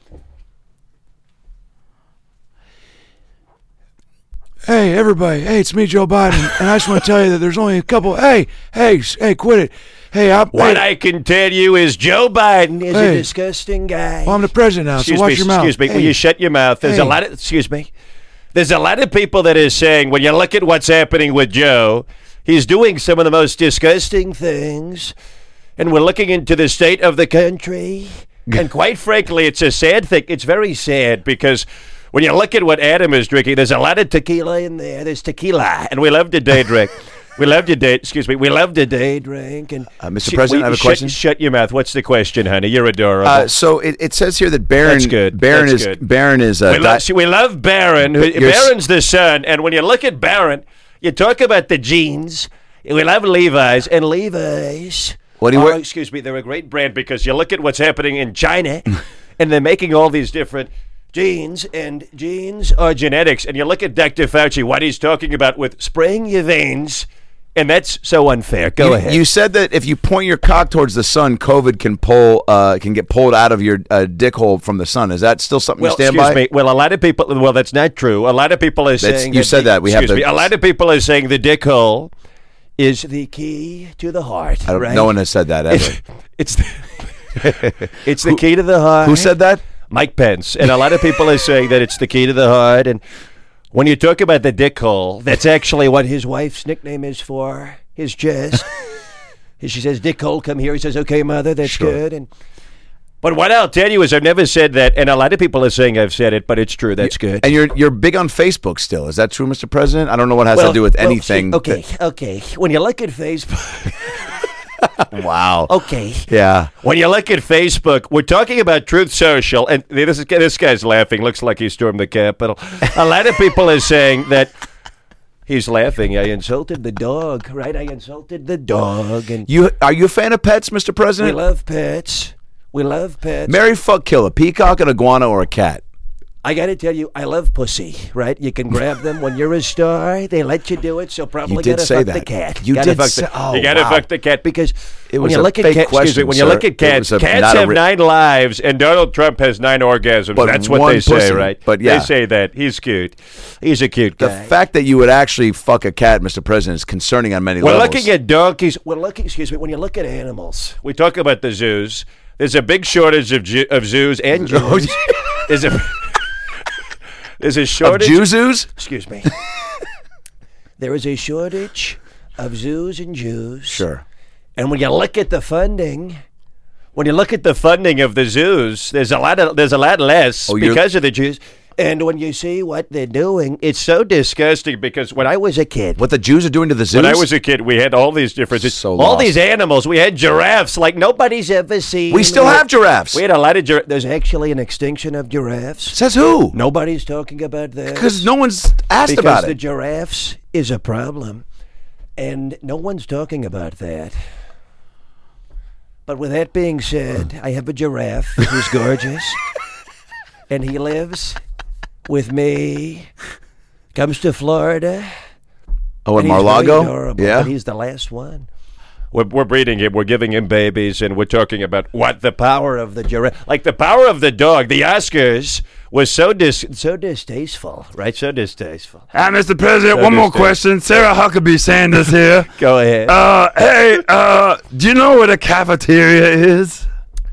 Hey, everybody. Hey, it's me, Joe Biden. And I just want to tell you that there's only a couple. Hey, hey, hey, quit it. Hey, I, what hey, I can tell you is Joe Biden is a Hey. disgusting guy. well, I'm the president now, excuse so watch me, your mouth. excuse me. Hey. Will you shut your mouth? There's a Hey. lot of, excuse me. There's a lot of people that is saying when you look at what's happening with Joe, he's doing some of the most disgusting things. And we're looking into the state of the country. And quite frankly, it's a sad thing. It's very sad because when you look at what Adam is drinking, there's a lot of tequila in there. There's tequila. And we love to day drink. We love to day, excuse me, we love to day drink. And Uh, Mister Sh- President, we- I have a shut- question. Shut your mouth. What's the question, honey? You're adorable. Uh, so it, it says here that Barron, That's good. Barron That's is good. Barron is uh, we, di- love, see, we love Barron. Who, You're s- Barron's the son, and when you look at Barron, you talk about the jeans. We love Levi's, and Levi's. What do you oh, wear- excuse me, they're a great brand because you look at what's happening in China, and they're making all these different jeans, and jeans are genetics. And you look at Doctor Fauci, what he's talking about with spraying your veins, and that's so unfair. Go you, ahead. You said that if you point your cock towards the sun, COVID can pull uh, can get pulled out of your uh, dick hole from the sun. Is that still something Well, you stand excuse by? me. Well, a lot of people. Well, that's not true. A lot of people are That's- saying you said that. We have excuse the- me. A lot of people are saying the dick hole is the key to the heart. I don't, right? No one has said that ever. It's the, it's the key to the heart. Who said that? Mike Pence. And a lot of people are saying that it's the key to the heart. And when you talk about the dick hole, that's actually what his wife's nickname is for his chest. She says, Dick hole, come here. He says, okay, mother, that's Sure. good. And but what I'll tell you is I've never said that, and a lot of people are saying I've said it, but it's true. That's good. And you're you're big on Facebook still. Is that true, Mister President? I don't know what has to do with well, anything. see, okay, okay. When you look at Facebook, that- wow. okay. Yeah. When you look at Facebook, we're talking about Truth Social, and this is, this guy's laughing. Looks like he stormed the Capitol. A lot of people are saying that he's laughing. I insulted the dog, right? I insulted the dog. And You are you a fan of pets, Mister we President? love pets. We love pets. Marry, fuck, kill a peacock, an iguana, or a cat. I got to tell you, I love pussy, right? You can grab them when you're a star. They let you do it, so probably You did gotta say fuck that. the cat. You gotta did fuck say- the, oh, You gotta wow. fuck the cat because It when was you a look at fake cats, excuse me, question, when you sir. look at It cats, was a- cats not a have re- nine lives, and Donald Trump has nine orgasms. But That's what one they say, pussy. right? But yeah. They say that. He's cute. He's a cute The guy. fact that you would actually fuck a cat, Mister President, is concerning on many We're levels. looking at donkeys. We're looking. Excuse me. When you look at animals, we talk about the zoos. There's a big shortage of ju- of zoos and Jews. There's a there's a of shortage. Jews. Excuse me. There is a shortage of zoos and Jews. Sure. And when you look at the funding, when you look at the funding of the zoos, there's a lot of there's a lot less Oh, you're- because of the Jews. And when you see what they're doing, it's so disgusting because when I was a kid, What the Jews are doing to the zoos? when I was a kid, we had all these different, So all lost. these animals. We had giraffes like nobody's ever seen. We still had- have giraffes. We had a lot of giraffes. There's actually an extinction of giraffes. Says who? Nobody's talking about that. Because no one's asked because about the it. giraffes is a problem, and no one's talking about that. But with that being said, I have a giraffe who's gorgeous, and he lives with me. Comes to Florida. Oh, in and he's very Mar-a-Lago? adorable, Yeah. but he's the last one. We're, we're breeding him. We're giving him babies, and we're talking about what the power of the giraffe, like the power of the dog. The Oscars was so dis, so distasteful, right? So distasteful. Hi, Mister President. So One more distinct. question. Sarah Huckabee Sanders here. Go ahead. Uh, hey, uh, do you know what a cafeteria is?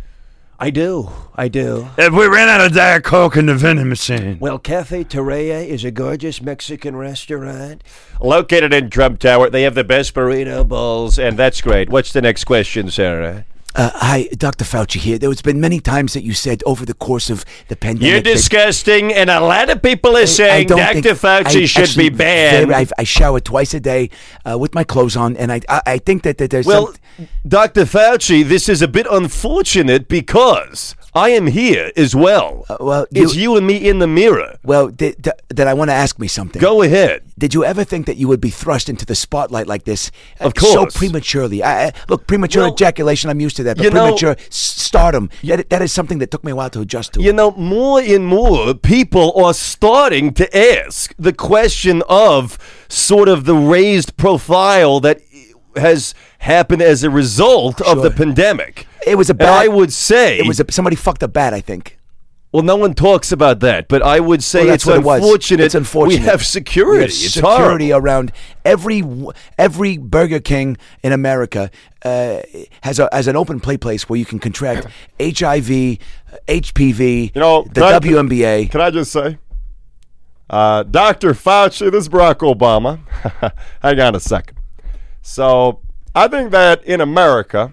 I do. I do. If we ran out of Diet Coke in the vending machine. Well, Cafe Torreya is a gorgeous Mexican restaurant located in Trump Tower. They have the best burrito bowls, and that's great. What's the next question, Sarah? Uh, hi, Doctor Fauci here. There has been many times that you said over the course of the pandemic. You're that- disgusting, and a lot of people are I saying don't Doctor think- Fauci I should actually be banned. very- I, I shower twice a day uh, with my clothes on, and I I, I think that, that there's Well, some, Doctor Fauci, this is a bit unfortunate because I am here as well. Uh, well, it's you- you and me in the mirror. well th- th- that I want to ask me something. Go ahead. Did you ever think that you would be thrust into the spotlight like this? uh, Of course. So prematurely. I, I, look, premature Well, ejaculation, I'm used to that, but you know- premature s- stardom, that, that is something that took me a while to adjust to. You know, more and more people are starting to ask the question of sort of the raised profile that has happened as a result of the Sure. pandemic. It was a And bad. I would say It was a, somebody fucked a bat, I think. well, no one talks about that, but I would say Well, it's that's what it was. unfortunate. It's unfortunate. We have security. We have it's security horrible. around every every Burger King in America uh, has a has an open play place where you can contract H I V, H P V, You know, the can I- W N B A. Can I just say, uh, Doctor Fauci, this is Barack Obama. Hang on a second. So I think that in America,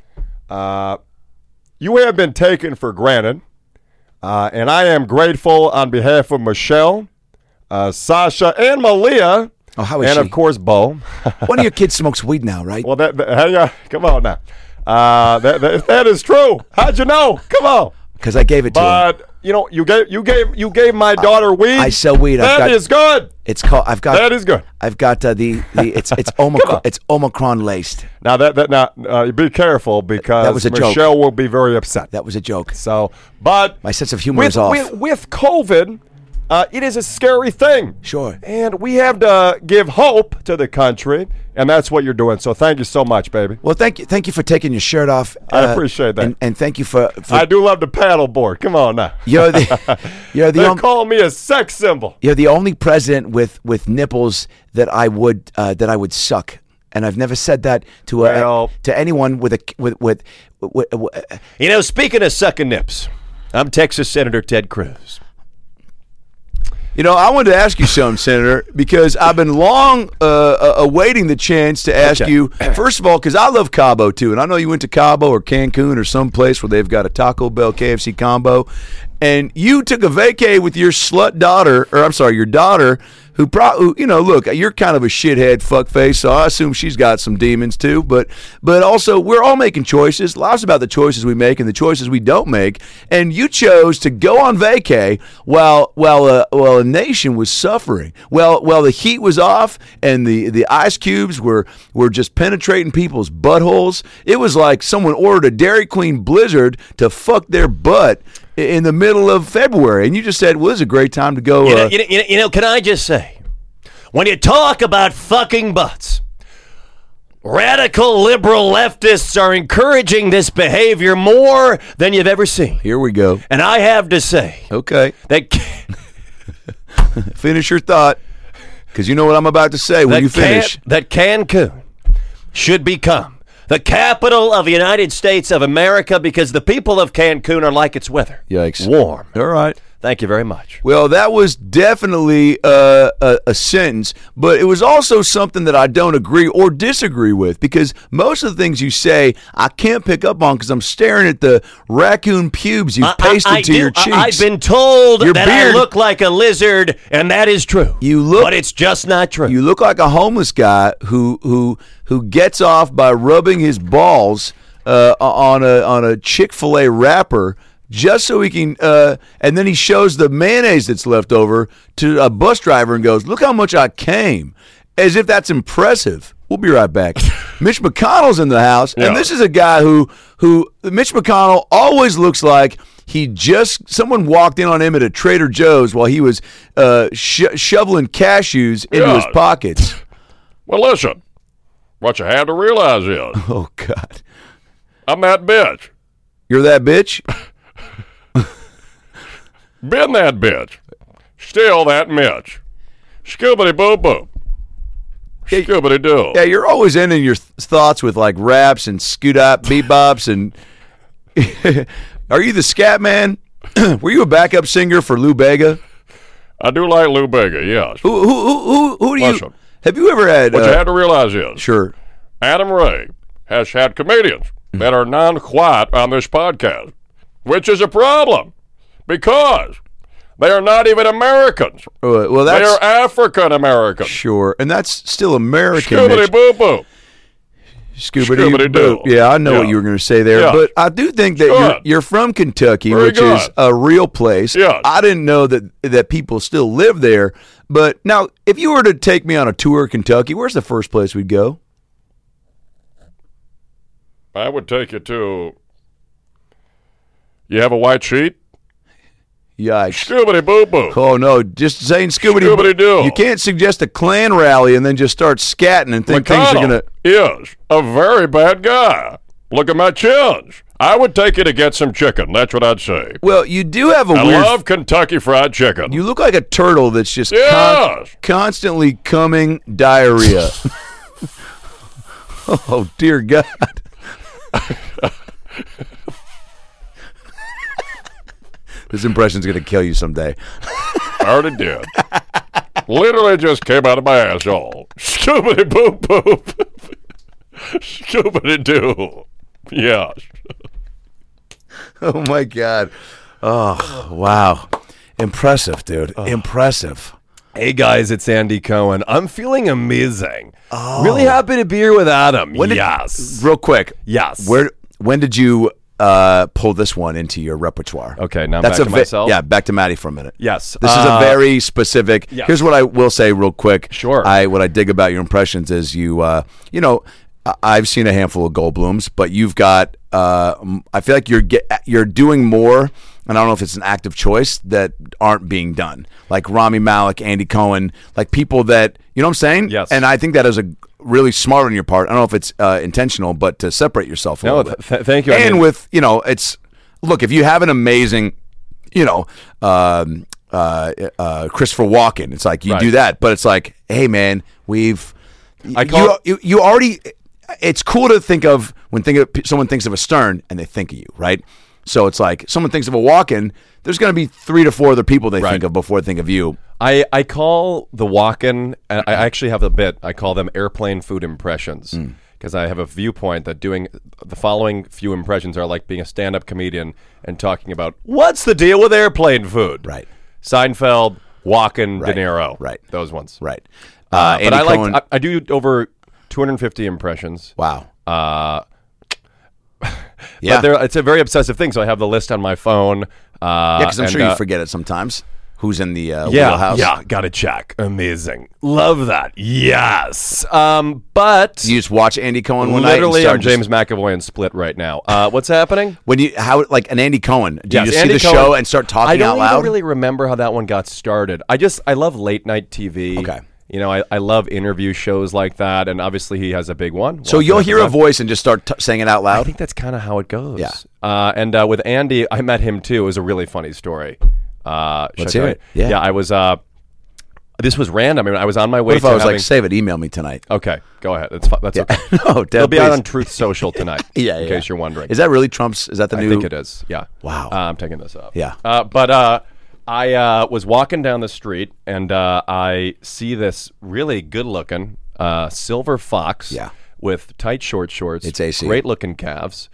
uh, you have been taken for granted, uh, and I am grateful on behalf of Michelle, uh, Sasha, and Malia, Oh, how is and she? of course Bo. One of your kids smokes weed now, right? Well, that, that hang on, come on now. Uh, that, that that is true. How'd you know? Come on. Because I gave it to him. But you know, you gave you gave you gave my daughter weed. I sell weed. I've That got- is good. It's called. I've got. That is good. I've got uh, the the. It's it's Omicron. It's Omicron laced. Now that that now uh, be careful because That was a joke. Michelle will be very upset. That was a joke. So, but My sense of humor with is off. with, with COVID, uh, it is a scary thing. Sure. And we have to give hope to the country, and that's what you're doing. So thank you so much, baby. Well, thank you. Thank you for taking your shirt off. I uh, appreciate that. And, and thank you for. for I do love the paddleboard. Come on now. You're the. You're the. They only, call me a sex symbol. You're the only president with, with nipples that I would uh, that I would suck, and I've never said that to a, Well- to anyone with a with with. with, with You know, speaking of sucking nips, I'm Texas Senator Ted Cruz. You know, I wanted to ask you something, Senator, because I've been long uh, uh, awaiting the chance to ask Okay. you, first of all, because I love Cabo, too. And I know you went to Cabo or Cancun or someplace where they've got a Taco Bell K F C combo. And you took a vacay with your slut daughter, or I'm sorry, your daughter, who, pro- who, you know, look, you're kind of a shithead fuckface, so I assume she's got some demons too. But, but also, we're all making choices. Life's about the choices we make and the choices we don't make. And you chose to go on vacay while while uh, while a nation was suffering. Well, while the heat was off and the, the ice cubes were were just penetrating people's buttholes. It was like someone ordered a Dairy Queen Blizzard to fuck their butt in the middle of February, and you just said, well, this is a great time to go. You know, Uh, you know, you know, you know, can I just say, when you talk about fucking butts, radical liberal leftists are encouraging this behavior more than you've ever seen. here we go. And I have to say Okay. that, Finish your thought, because you know what I'm about to say when that, you finish. Can, that Cancun should become the capital of the United States of America because the people of Cancun are like its weather. Yikes. Warm. All right. Thank you very much. Well, that was definitely uh, a, a sentence, but it was also something that I don't agree or disagree with, because most of the things you say I can't pick up on because I'm staring at the raccoon pubes you've I- pasted I, I to do- your cheeks. I, I've been told Your that beard- I look like a lizard, and that is true. You look- but it's just not true. You look like a homeless guy who who who gets off by rubbing his balls uh, on a on a Chick-fil-A wrapper just so he can, uh, and then he shows the mayonnaise that's left over to a bus driver and goes, "Look how much I came," as if that's impressive. We'll be right back. Mitch McConnell's in the house, Yeah. and this is a guy who who Mitch McConnell always looks like he just someone walked in on him at a Trader Joe's while he was uh, sho- shoveling cashews into Yeah. his pockets. Well, listen. What you have to realize is, Oh God, I'm that bitch. you're that bitch. Been that bitch. Still that Mitch. Scoobity boo boo. Scoobity doo. Yeah, you're always ending your th- thoughts with like raps and scoot up, bebops, and are you the scat man? Were you a backup singer for Lou Bega? I do like Lou Bega, yes. Who who who who, who do you Listen. have you ever had? What you Uh, have to realize is, sure. Adam Ray has had comedians that are non-white on this podcast, which is a problem because they are not even Americans. Uh, well, They that's are African Americans. sure, and that's still American. Scoobity Mitch. boo boo. Scoobity Scoobity-doo. Yeah, I know Yeah. what you were going to say there, Yeah. but I do think that Good. you're, you're from Kentucky, Very which is good. a real place. Yes. I didn't know that that people still live there. But now, if you were to take me on a tour of Kentucky, where's the first place we'd go? I would take you to. You have a white sheet? Yikes. Scoobity boo boo. Oh, no, just saying Scooby Scoobity-doo. You can't suggest a Klan rally and then just start scatting and think things are going to. is a very bad guy. Look at my chins. I would take you to get some chicken. That's what I'd say. Well, you do have a I weird. love Kentucky Fried Chicken. You look like a turtle that's just con- Yes. constantly coming diarrhea. Oh, dear God. This impression's going to kill you someday. I already did. Literally just came out of my asshole. Scoobity boop boop. Scoobity doo. Yes. Oh, my God. Oh, wow. Impressive, dude. Impressive. Hey guys, it's Andy Cohen. I'm feeling amazing. Really happy to be here with Adam. When did- yes. Real quick. Yes. Where? When did you uh, pull this one into your repertoire? Okay, now That's back a to ve- myself? Yeah, back to Maddie for a minute. Yes. This is a Uh, very specific. yes. Here's what I will say real quick. Sure. I what I dig about your impressions is you. Uh, you know, I- I've seen a handful of Goldblums, but you've got. Uh, m- I feel like you're get, you're doing more. And I don't know if it's an active choice that aren't being done, like Rami Malek, Andy Cohen, like people that you know what I'm saying. Yes. And I think that is a really smart on your part. I don't know if it's uh, intentional, but to separate yourself a No, little bit. th- th- thank you. I And mean- with you know, it's look if you have an amazing, you know, um, uh, uh, Christopher Walken, it's like you Right. do that, but it's like, hey man, we've I call you, you you already. It's cool to think of when think of someone thinks of a Stern and they think of you, right? So it's like someone thinks of a Walken. There's going to be three to four other people they Right. think of before they think of you. I, I call the walk-in, and I actually have a bit, I call them airplane food impressions. Mm. Because I have a viewpoint that doing the following few impressions are like being a stand-up comedian and talking about what's the deal with airplane food. Right. Seinfeld, Walken, Right. De Niro, Right. those ones. Right. Uh, Uh, but Andy I like Cohen- I, I do over two hundred fifty impressions. Wow. Uh, Yeah. but there- it's a very obsessive thing. So I have the list on my phone. Uh, Yeah, because I'm and, sure you uh, forget it sometimes. Who's in the uh, Yeah, wheelhouse? yeah, gotta check. Amazing, love that. Yes, um, but You just watch Andy Cohen one night. and literally, start I'm just- James McAvoy and Split right now. Uh, what's happening? When you how like an Andy Cohen? Do Yes, you just Andy see the Cohen. show and start talking I don't out even loud? really remember how that one got started. I just I love late night T V. Okay. You know, I, I love interview shows like that, and obviously he has a big one. so Walking you'll Up hear the a voice and just start t- saying it out I loud. think that's kind of how it goes. Yeah. Uh, and uh, with Andy, I met him too. It was a really funny story. Uh, should Let's I tell hear you? it. Yeah. Yeah. I was. Uh, this was random. I mean, I was on my way What if to I was having, like, save it, email me tonight? Okay, go ahead. That's fine. That's okay. no, Deb, It'll be out please. on Truth Social tonight. Yeah, in yeah. case you're wondering. Is that really Trump's? Is that the I new? think it is. Yeah. Wow. Uh, I'm taking this up. Yeah. Uh, but uh, I uh, was walking down the street and uh, I see this really good-looking uh, silver fox. Yeah. With tight short shorts. It's A C. Great-looking calves.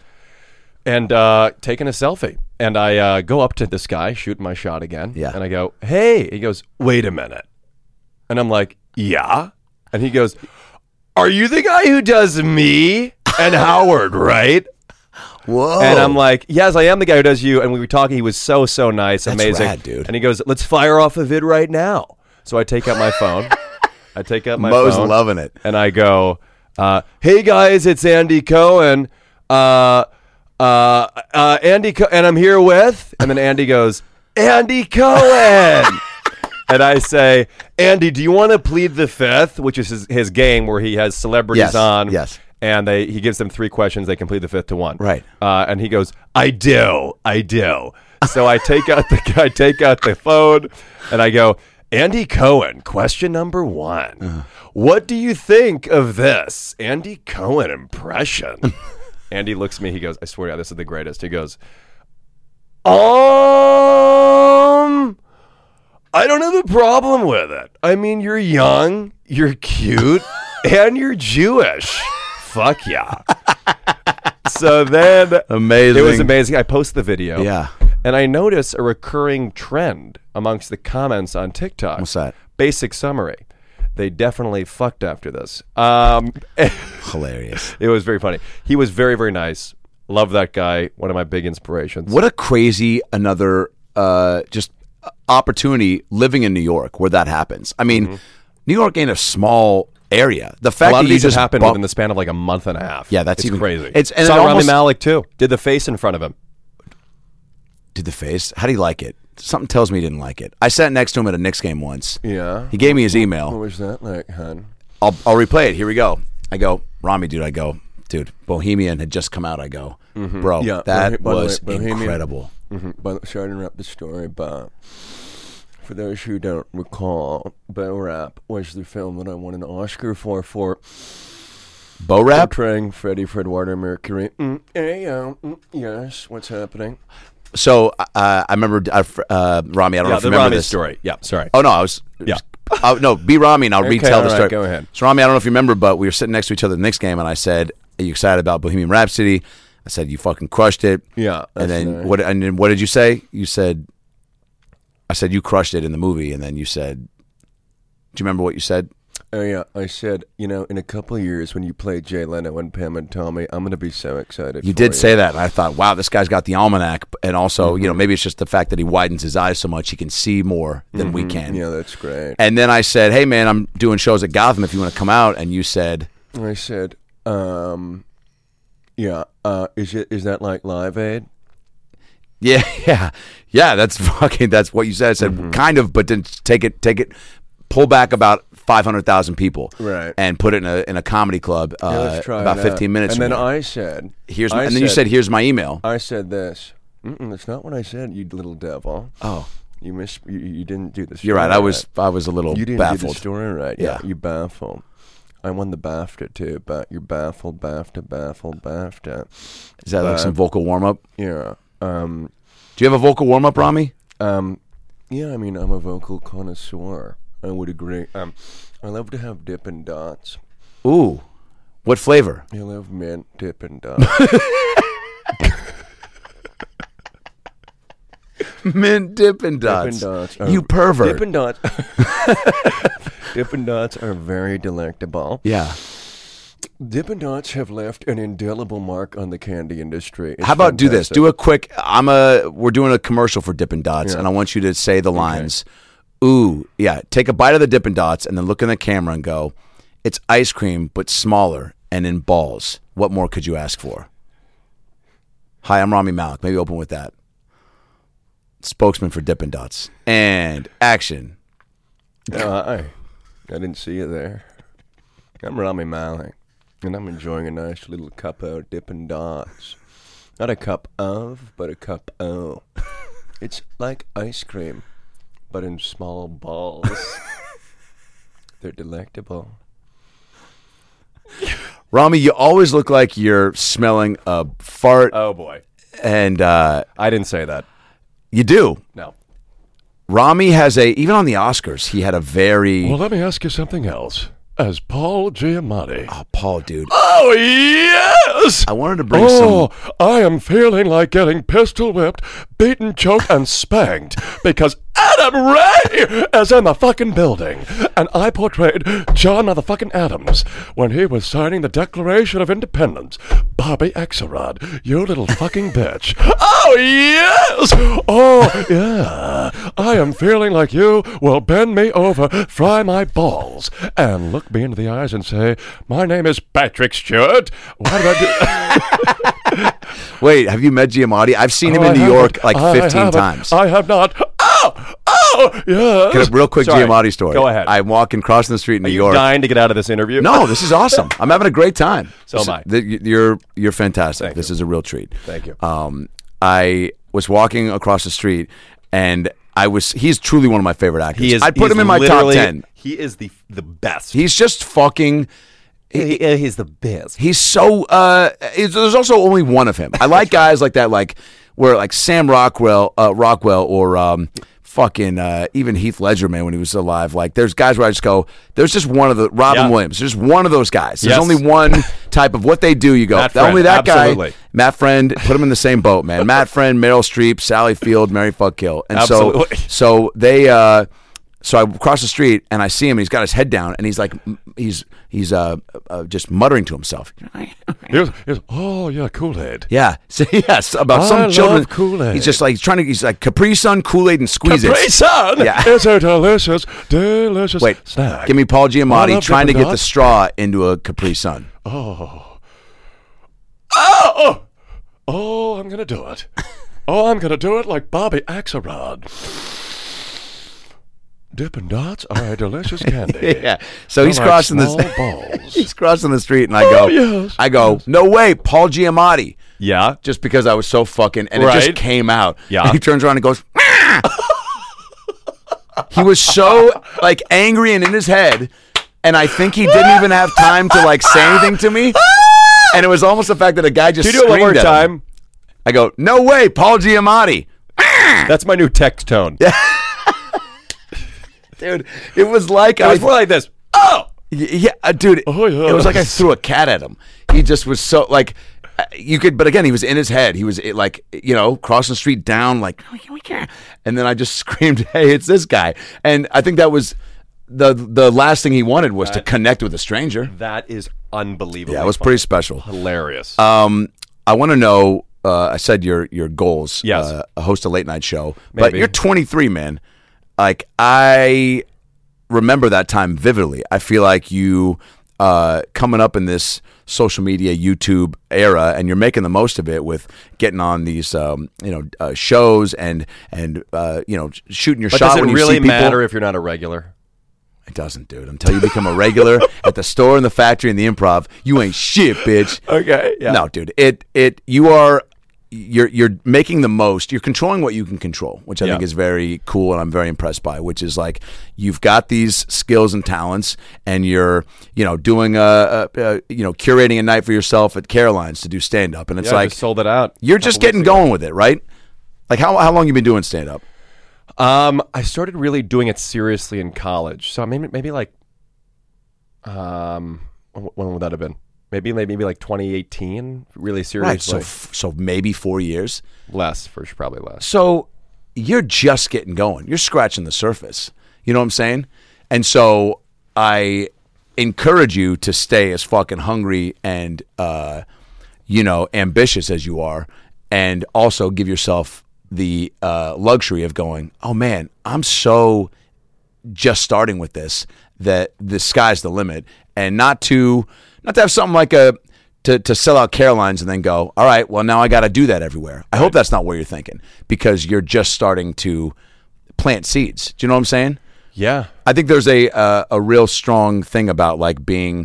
And uh, taking a selfie. And I uh, go up to this guy, shooting my shot again. Yeah. And I go, hey. He goes, wait a minute. And I'm like, yeah. And he goes, are you the guy who does me and Howard, right? Whoa. And I'm like, yes, I am the guy who does you. And we were talking. He was so, so nice, That's amazing. rad, dude. And he goes, let's fire off a vid right now. So I take out my phone. I take out my Mo's phone. loving it. And I go, uh, hey, guys, it's Andy Cohen. Uh, uh, uh, Andy Co- and I'm here with. And then Andy goes, Andy Cohen. And I say, Andy, do you want to plead the fifth, which is his, his game where he has celebrities Yes, on. yes. And they he gives them three questions. They complete the fifth to one. Right. Uh, and he goes, I do. I do. So I take out the I take out the phone and I go, Andy Cohen, question number one. Uh-huh. What do you think of this Andy Cohen impression? Andy looks at me. He goes, I swear to God, this is the greatest. He goes, um, I don't have a problem with it. I mean, you're young, you're cute, and you're Jewish. Fuck yeah. So then Amazing. it was amazing. I post the video. Yeah. And I notice a recurring trend amongst the comments on TikTok. What's that? Basic summary. They definitely fucked after this. Um, Hilarious. it was very funny. He was very, very nice. Love that guy. One of my big inspirations. What a crazy another uh, just opportunity living in New York where that happens. I mean, New York ain't a small area. The a fact lot that of you these just have happened bump- within the span of like a month and a half. Yeah, that's it's even- crazy. it's- and Saw it Rami almost- Malek too. Did the face in front of him. did the face. How do you like it? Something tells me he didn't like it. I sat next to him at a Knicks game once. Yeah. He gave me his email. What was that like, hon? I'll I'll replay it. Here we go. I go, Rami, dude. I go, dude. Bohemian had just come out. I go, bro, Yeah, that by the way, was Bohemian- incredible. Mm-hmm. But sorry to interrupt the story, but for those who don't recall, Bo Rap was the film that I won an Oscar for for Bo Rap. portraying Freddie Fredwater Mercury. Mm, hey, yo, mm, yes, what's happening? So uh, I remember uh, uh, Rami. I don't know Yeah, if the you remember Rami this story. Yeah, sorry. Oh no, I was. Yeah. Oh no, be Rami and I'll Okay, retell all the right, story. go ahead. So Rami, I don't know if you remember, but we were sitting next to each other at the Knicks game, and I said, "Are you excited about Bohemian Rhapsody?" I said, "You fucking crushed it." Yeah, And that's then nice. what? And then what did you say? You said, "I said you crushed it in the movie," and then you said, "Do you remember what you said?" Oh yeah, I said, you know, in a couple of years when you play Jay Leno and Pam and Tommy, I'm going to be so excited. You for did say that, and I thought, "Wow, this guy's got the almanac." And also, you know, maybe it's just the fact that he widens his eyes so much he can see more than we can. Yeah, that's great. And then I said, "Hey, man, I'm doing shows at Gotham. If you want to come out," and you said, I said, um, yeah, uh, is it is that like Live Aid? Yeah, yeah, yeah. That's fucking. That's what you said. I said Mm-hmm. kind of, but then take it, take it, pull back about five hundred thousand people, Right. and put it in a in a comedy club. Yeah, Uh, let's try about it fifteen out. minutes. And then from now. I said, here's, I my, and then you said, "Here's my email." I said this. Mm-mm, that's not what I said, you little devil. Oh, You miss. You, you didn't do the story you're right. I was right. I was a little You didn't do baffled. the story right. Yeah, Yeah. you baffled. I won the BAFTA too, but you're baffled, BAFTA, baffled, BAFTA. Is that like some vocal warm up? Yeah. Um. Do you have a vocal warm up, Rami? Um. Yeah. I mean, I'm a vocal connoisseur. I would agree. Um. I love to have Dippin' Dots. Ooh, what flavor? I love mint Dippin' Dots. Mint Dippin' Dots. Dippin' Dots. Are, You pervert. Dippin' Dots. Dippin' Dots are very delectable. Yeah. Dippin' Dots have left an indelible mark on the candy industry. It's How about do this? fantastic. Do a quick. I'm a. We're doing a commercial for Dippin' Dots, Yeah. and I want you to say the lines. Ooh, yeah. Take a bite of the Dippin' Dots, and then look in the camera and go, "It's ice cream, but smaller and in balls. What more could you ask for?" Hi, I'm Rami Malek. Maybe open with that. Spokesman for Dippin' Dots. And action. Uh, I, I didn't see you there. I'm Rami Malek, and I'm enjoying a nice little cup of Dippin' Dots. Not a cup of, but a cup o. It's like ice cream, but in small balls. They're delectable. Rami, you always look like you're smelling a fart, Oh boy, and uh, I didn't say that. you do. No. Rami has a, even on the Oscars, he had a very, Well, let me ask you something else. As Paul Giamatti. oh, Paul, dude. Oh, yes! I wanted to bring Oh, some, I am feeling like getting pistol whipped, beaten, choked, and spanked because Adam Ray is in the fucking building. And I portrayed John motherfucking Adams when he was signing the Declaration of Independence. Bobby Axelrod, you little fucking bitch. Oh, yes! Oh, yeah. I am feeling like you will bend me over, fry my balls, and look me into the eyes and say, my name is Patrick Stewart. What did I do? wait, have you met Giamatti? I've seen him Oh, in I New York haven't. like I fifteen haven't. times. I have not. Oh, oh, yes. Get a real quick Sorry. Giamatti story. Go ahead. I'm walking, crossing the street in New Are you York. dying to get out of this interview? No, this is awesome. I'm having a great time. So This- am I. th- You're you're fantastic. Thank this you. is a real treat. Thank you. Um, I was walking across the street, and I was. He's truly one of my favorite actors. He is. I'd put he's him in my top literally- ten. He is the the best. He's just fucking. He, he- he's the best. He's so. Uh, it's- there's also only one of him. I like guys like that, like where like Sam Rockwell, uh, Rockwell, or um, fucking uh, even Heath Ledger, man, when he was alive. Like, there's guys where I just go, there's just one of the Robin Yeah. Williams. There's just one of those guys. There's Yes. only one type of what they do. You go, Matt Friend, only that absolutely. guy, Matt Friend. Put him in the same boat, man. Matt Friend, Meryl Streep, Sally Field, Mary Fuck Kill, and Absolutely. so so they. Uh, So I cross the street and I see him. And he's got his head down and he's like, he's he's uh, uh just muttering to himself. Here's, here's, oh, yeah, Kool-Aid. Yeah. So yes, about I some love children. Kool-Aid. He's just like he's trying to. He's like Capri Sun, Kool Aid, and squeeze Capri it. Sun Yeah. is a delicious, delicious Wait, snack. give me Paul I Giamatti love trying to Dippin' get the Dots. straw into a Capri Sun. Oh. Oh! Oh, I'm going to do it. Oh, I'm going to do it like Bobby Axelrod. Dippin' Dots are a delicious candy. Yeah. So They're he's like crossing small the balls. he's crossing the street, and I go, Oh, yes, I go, no way, Paul Giamatti. Yeah. Just because I was so fucking, and it just Right. came out. Yeah. And he turns around and goes. He was so like angry and in his head, and I think he didn't even have time to like say anything to me. And it was almost the fact that a guy just Can you do it one more screamed at him. time? I go, no way, Paul Giamatti. That's my new text tone. Dude, it was like It I was more like this. Oh! Y- Yeah, uh, dude. Oh, yeah. It was like I threw a cat at him. He just was so like uh, you could, but again, he was in his head. He was it, like you know crossing the street down like, and then I just screamed, "Hey, it's this guy!" And I think that was the the last thing he wanted was to connect with a stranger. That is unbelievable. Yeah, it was pretty special. hilarious. Um, I want to know. Uh, I said your your goals. Yes. Uh, host a late night show, but Maybe. you're twenty-three, man. Like I remember that time vividly. I feel like you uh, coming up in this social media YouTube era, and you're making the most of it with getting on these um, you know uh, shows and and uh, you know shooting your but shot. does it when you really see people. matter if you're not a regular? It doesn't, dude. Until you become a regular at the store, in the factory, in the improv, you ain't shit, bitch. Okay. Yeah. No, dude. It it you are you're you're making the most. You're controlling what you can control, which I Yeah. think is very cool, and I'm very impressed by. Which is like you've got these skills and talents, and you're you know doing a, a, a you know curating a night for yourself at Caroline's to do stand up, and it's Yeah, I like just sold it out. you're just Couple getting weeks ago. going with it, right? Like how how long you been doing stand up? Um, I started really doing it seriously in college. So maybe maybe like, um, wh- when would that have been? Maybe maybe like twenty eighteen. Really seriously. Right. So f- so maybe four years. less for sure, probably less. So you're just getting going. You're scratching the surface. You know what I'm saying? And so I encourage you to stay as fucking hungry and, uh, you know, ambitious as you are, and also give yourself the uh, luxury of going, oh man, I'm so just starting with this that the sky's the limit, and not to not to have something like a to, to sell out Caroline's and then go, all right, well now I got to do that everywhere. I hope that's not what you're thinking, because you're just starting to plant seeds. Do you know what I'm saying? Yeah. I think there's a uh, a real strong thing about like being.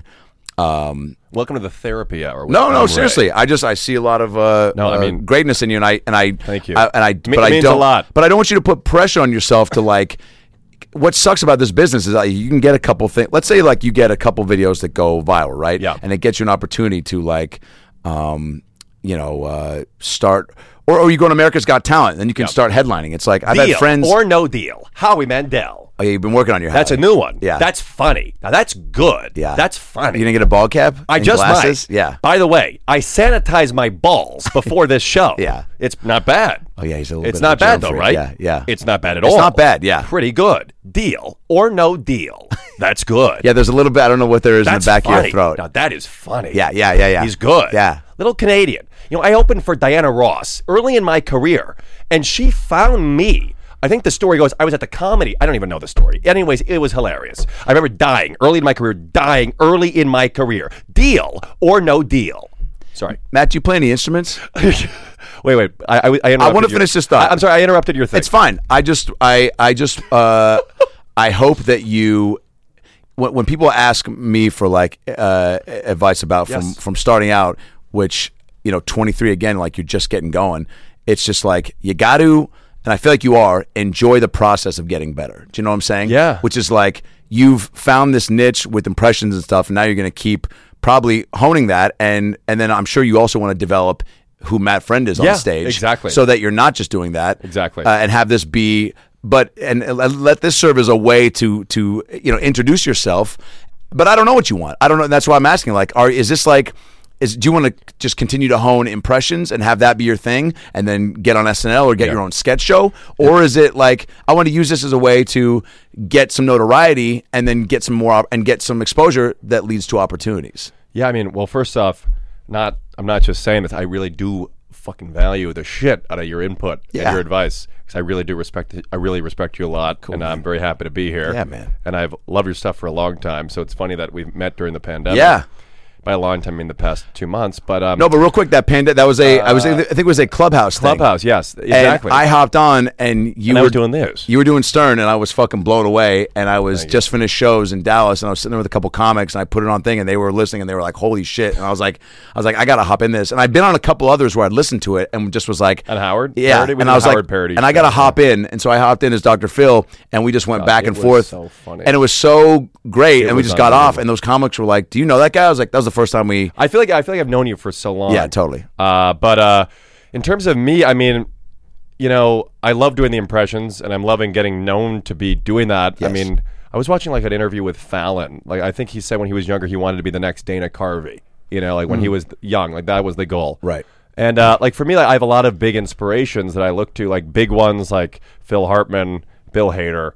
Um, Welcome to the therapy hour. with no, no, Tom seriously. Ray. I just I see a lot of uh, No, I uh, mean- greatness in you, and I and I Thank you. I, and I, Me- but I means a don't. lot. But I don't want you to put pressure on yourself to like. What sucks about this business is that you can get a couple things. Let's say like you get a couple videos that go viral, right? Yeah. And it gets you an opportunity to like, um, you know, uh, start. Or, or you go to America's Got Talent, and you can Yep. start headlining. It's like I've Deal had friends. or no deal. Howie Mandel. Oh, yeah, you've been working on your. That's a Howie. new one. Yeah. That's funny. Now that's good. Yeah. That's funny. You didn't get a ball cap? I and just glasses? might. Yeah. By the way, I sanitize my balls before this show. Yeah. It's not bad. Oh yeah, he's a little. It's bit of not a germ bad though, freak. right? Yeah, yeah. It's not bad at It's all. not bad, yeah. Pretty good. Deal or no deal. That's good. Yeah, there's a little bit. I don't know what there is That's in the back funny. of your throat. Now that is funny. Yeah, yeah, yeah, yeah. He's good. Yeah. Little Canadian. You know, I opened for Diana Ross early in my career, and she found me. I think the story goes, I was at the comedy. I don't even know the story. Anyways, it was hilarious. I remember dying early in my career, dying early in my career. Deal or no deal. Sorry. Matt, do you play any instruments? wait, wait. I, I, I, interrupted I want to your- finish this thought. I, I'm sorry. I interrupted your thing. It's fine. I just, I, I just, uh, I hope that you, when, when people ask me for like uh, advice about from Yes. from starting out, which you know, twenty-three again, like you're just getting going. It's just like you got to, and I feel like you are, enjoy the process of getting better. Do you know what I'm saying? Yeah. Which is like you've found this niche with impressions and stuff, and now you're going to keep probably honing that, and and then I'm sure you also want to develop who Matt Friend is Yeah, on stage, exactly. so that you're not just doing that, Exactly. uh, and have this be, but and, and let this serve as a way to to you know introduce yourself. But I don't know what you want. I don't know. That's why I'm asking. Like, are is this like? Is, do you want to just continue to hone impressions and have that be your thing and then get on S N L or get Yeah. your own sketch show? Or is it like, I want to use this as a way to get some notoriety and then get some more op- and get some exposure that leads to opportunities? Yeah, I mean, well, first off, not I'm not just saying this. I really do fucking value the shit out of your input Yeah. and your advice, because I really do respect it. I really respect you a lot, and I'm very happy to be here. Yeah, man. And I've loved your stuff for a long time. So it's funny that we've met during the pandemic. Yeah. By a long time, I mean the past two months. But um, No, but real quick, that panda, that was a, I was, I think it was a Clubhouse thing. Clubhouse, yes, exactly. And I hopped on, and you And I were was doing this. You were doing Stern, and I was fucking blown away. And I was just finished shows in Dallas, and I was sitting there with a couple comics, and I put it on thing, and they were listening, and they were like, "Holy shit!" And I was like, "I was like, I gotta hop in this." And I'd been on a couple others where I'd listened to it, and just was like, And Howard? yeah. Parody? We And did I was Howard like, parody and I gotta stuff, hop in, and so I hopped in as Doctor Phil, and we just went God, back it and was forth, so funny. and it was so great, It and we was just got off, unbelievable. and those comics were like, "Do you know that guy?" I was like, "That was the first time we." I feel like I feel like I've known you for so long. Yeah, totally. Uh, but uh, in terms of me, I mean, you know, I love doing the impressions, and I'm loving getting known to be doing that. I Yes. mean, I was watching like an interview with Fallon. Like, I think he said when he was younger, he wanted to be the next Dana Carvey. You know, like when he was young, like that was the goal. Right. And uh, like for me, like, I have a lot of big inspirations that I look to, like big ones like Phil Hartman, Bill Hader,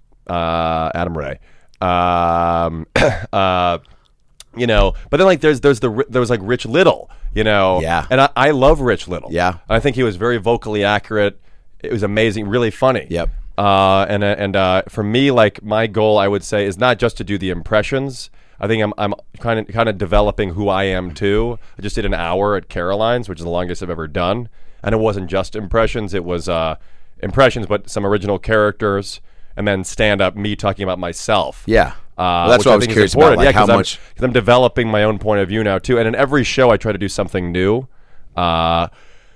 uh, Adam Ray. Um, uh, you know, but then like there's there's the there was like Rich Little, you know, Yeah. and I, I love Rich Little. Yeah. I think he was very vocally accurate. It was amazing, really funny. Yep. Uh, and uh, and uh, for me, like my goal, I would say, is not just to do the impressions. I think I'm I'm kind of kind of developing who I am too. I just did an hour at Caroline's, which is the longest I've ever done, and it wasn't just impressions. It was uh, impressions, but some original characters, and then stand up me talking about myself. Yeah. Uh, Well, that's which what I I was think is curious about, important. like, yeah, 'cause how I'm, much- because I'm developing my own point of view now too. And in every show, I try to do something new, uh,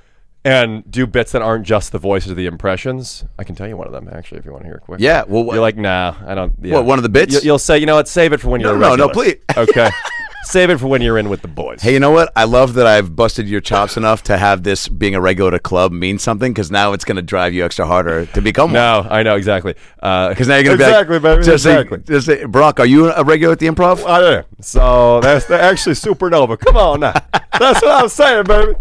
and do bits that aren't just the voices of the impressions. I can tell you one of them actually, if you want to hear it quick. Yeah, well, you're like, nah, I don't. Yeah. What, one of the bits? You, you'll say, you know what? Save it for when No, you're. a no, no, regular. please. Okay. Save it for when you're in with the boys. Hey, you know what? I love that I've busted your chops enough to have this being a regular at a club mean something, because now it's going to drive you extra harder to become one. No, I know exactly. Because Because now you're going to exactly, be like, baby, just exactly. Say, just say, Brock, are you a regular at the Improv? I am. So that's they're actually Supernova. Come on now. That's what I'm saying, baby.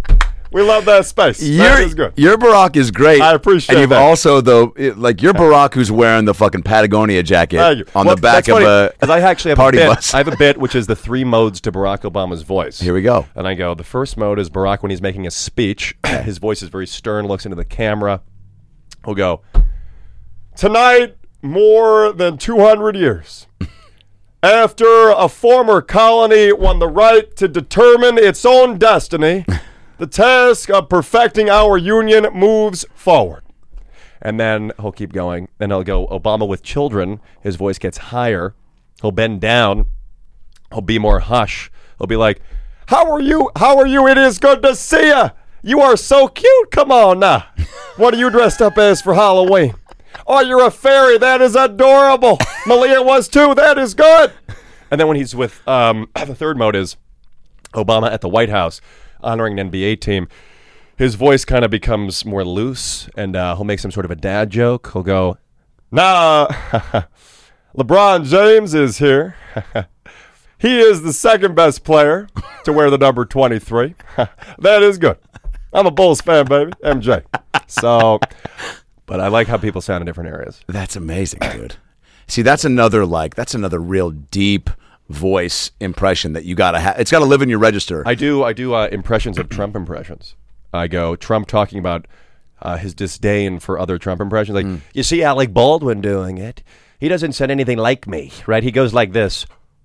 We love that space. Your, That is good. your Barack is great. I appreciate And you've that. also, though, it- like your Barack who's wearing the fucking Patagonia jacket Thank you. on Well, the back that's of funny, a 'cause I actually have party a bit. bus. I have a bit which is the three modes to Barack Obama's voice. Here we go. And I go, the first mode is Barack when he's making a speech. His voice is very stern, looks into the camera. He'll go, tonight, more than two hundred years. After a former colony won the right to determine its own destiny, the task of perfecting our union moves forward. And then he'll keep going. Then he'll go, Obama with children. His voice gets higher. He'll bend down. He'll be more hush. He'll be like, how are you? How are you? It is good to see you. You are so cute. Come on now. What are you dressed up as for Halloween? Oh, you're a fairy. That is adorable. Malia was too. That is good. And then when he's with, um, the third mode is Obama at the White House honoring an N B A team. His voice kind of becomes more loose, and uh, he'll make some sort of a dad joke. He'll go, nah, LeBron James is here. He is the second best player to wear the number twenty-three. That is good. I'm a Bulls fan, baby. M J. So, but I like how people sound in different areas. That's amazing, dude. See, that's another like that's another real deep voice impression that you gotta have. It's gotta live in your register. I do. I do uh, impressions of Trump impressions. I go Trump talking about uh, his disdain for other Trump impressions. Like Mm. you see Alec Baldwin doing it. He doesn't sound anything like me, right? He goes like this.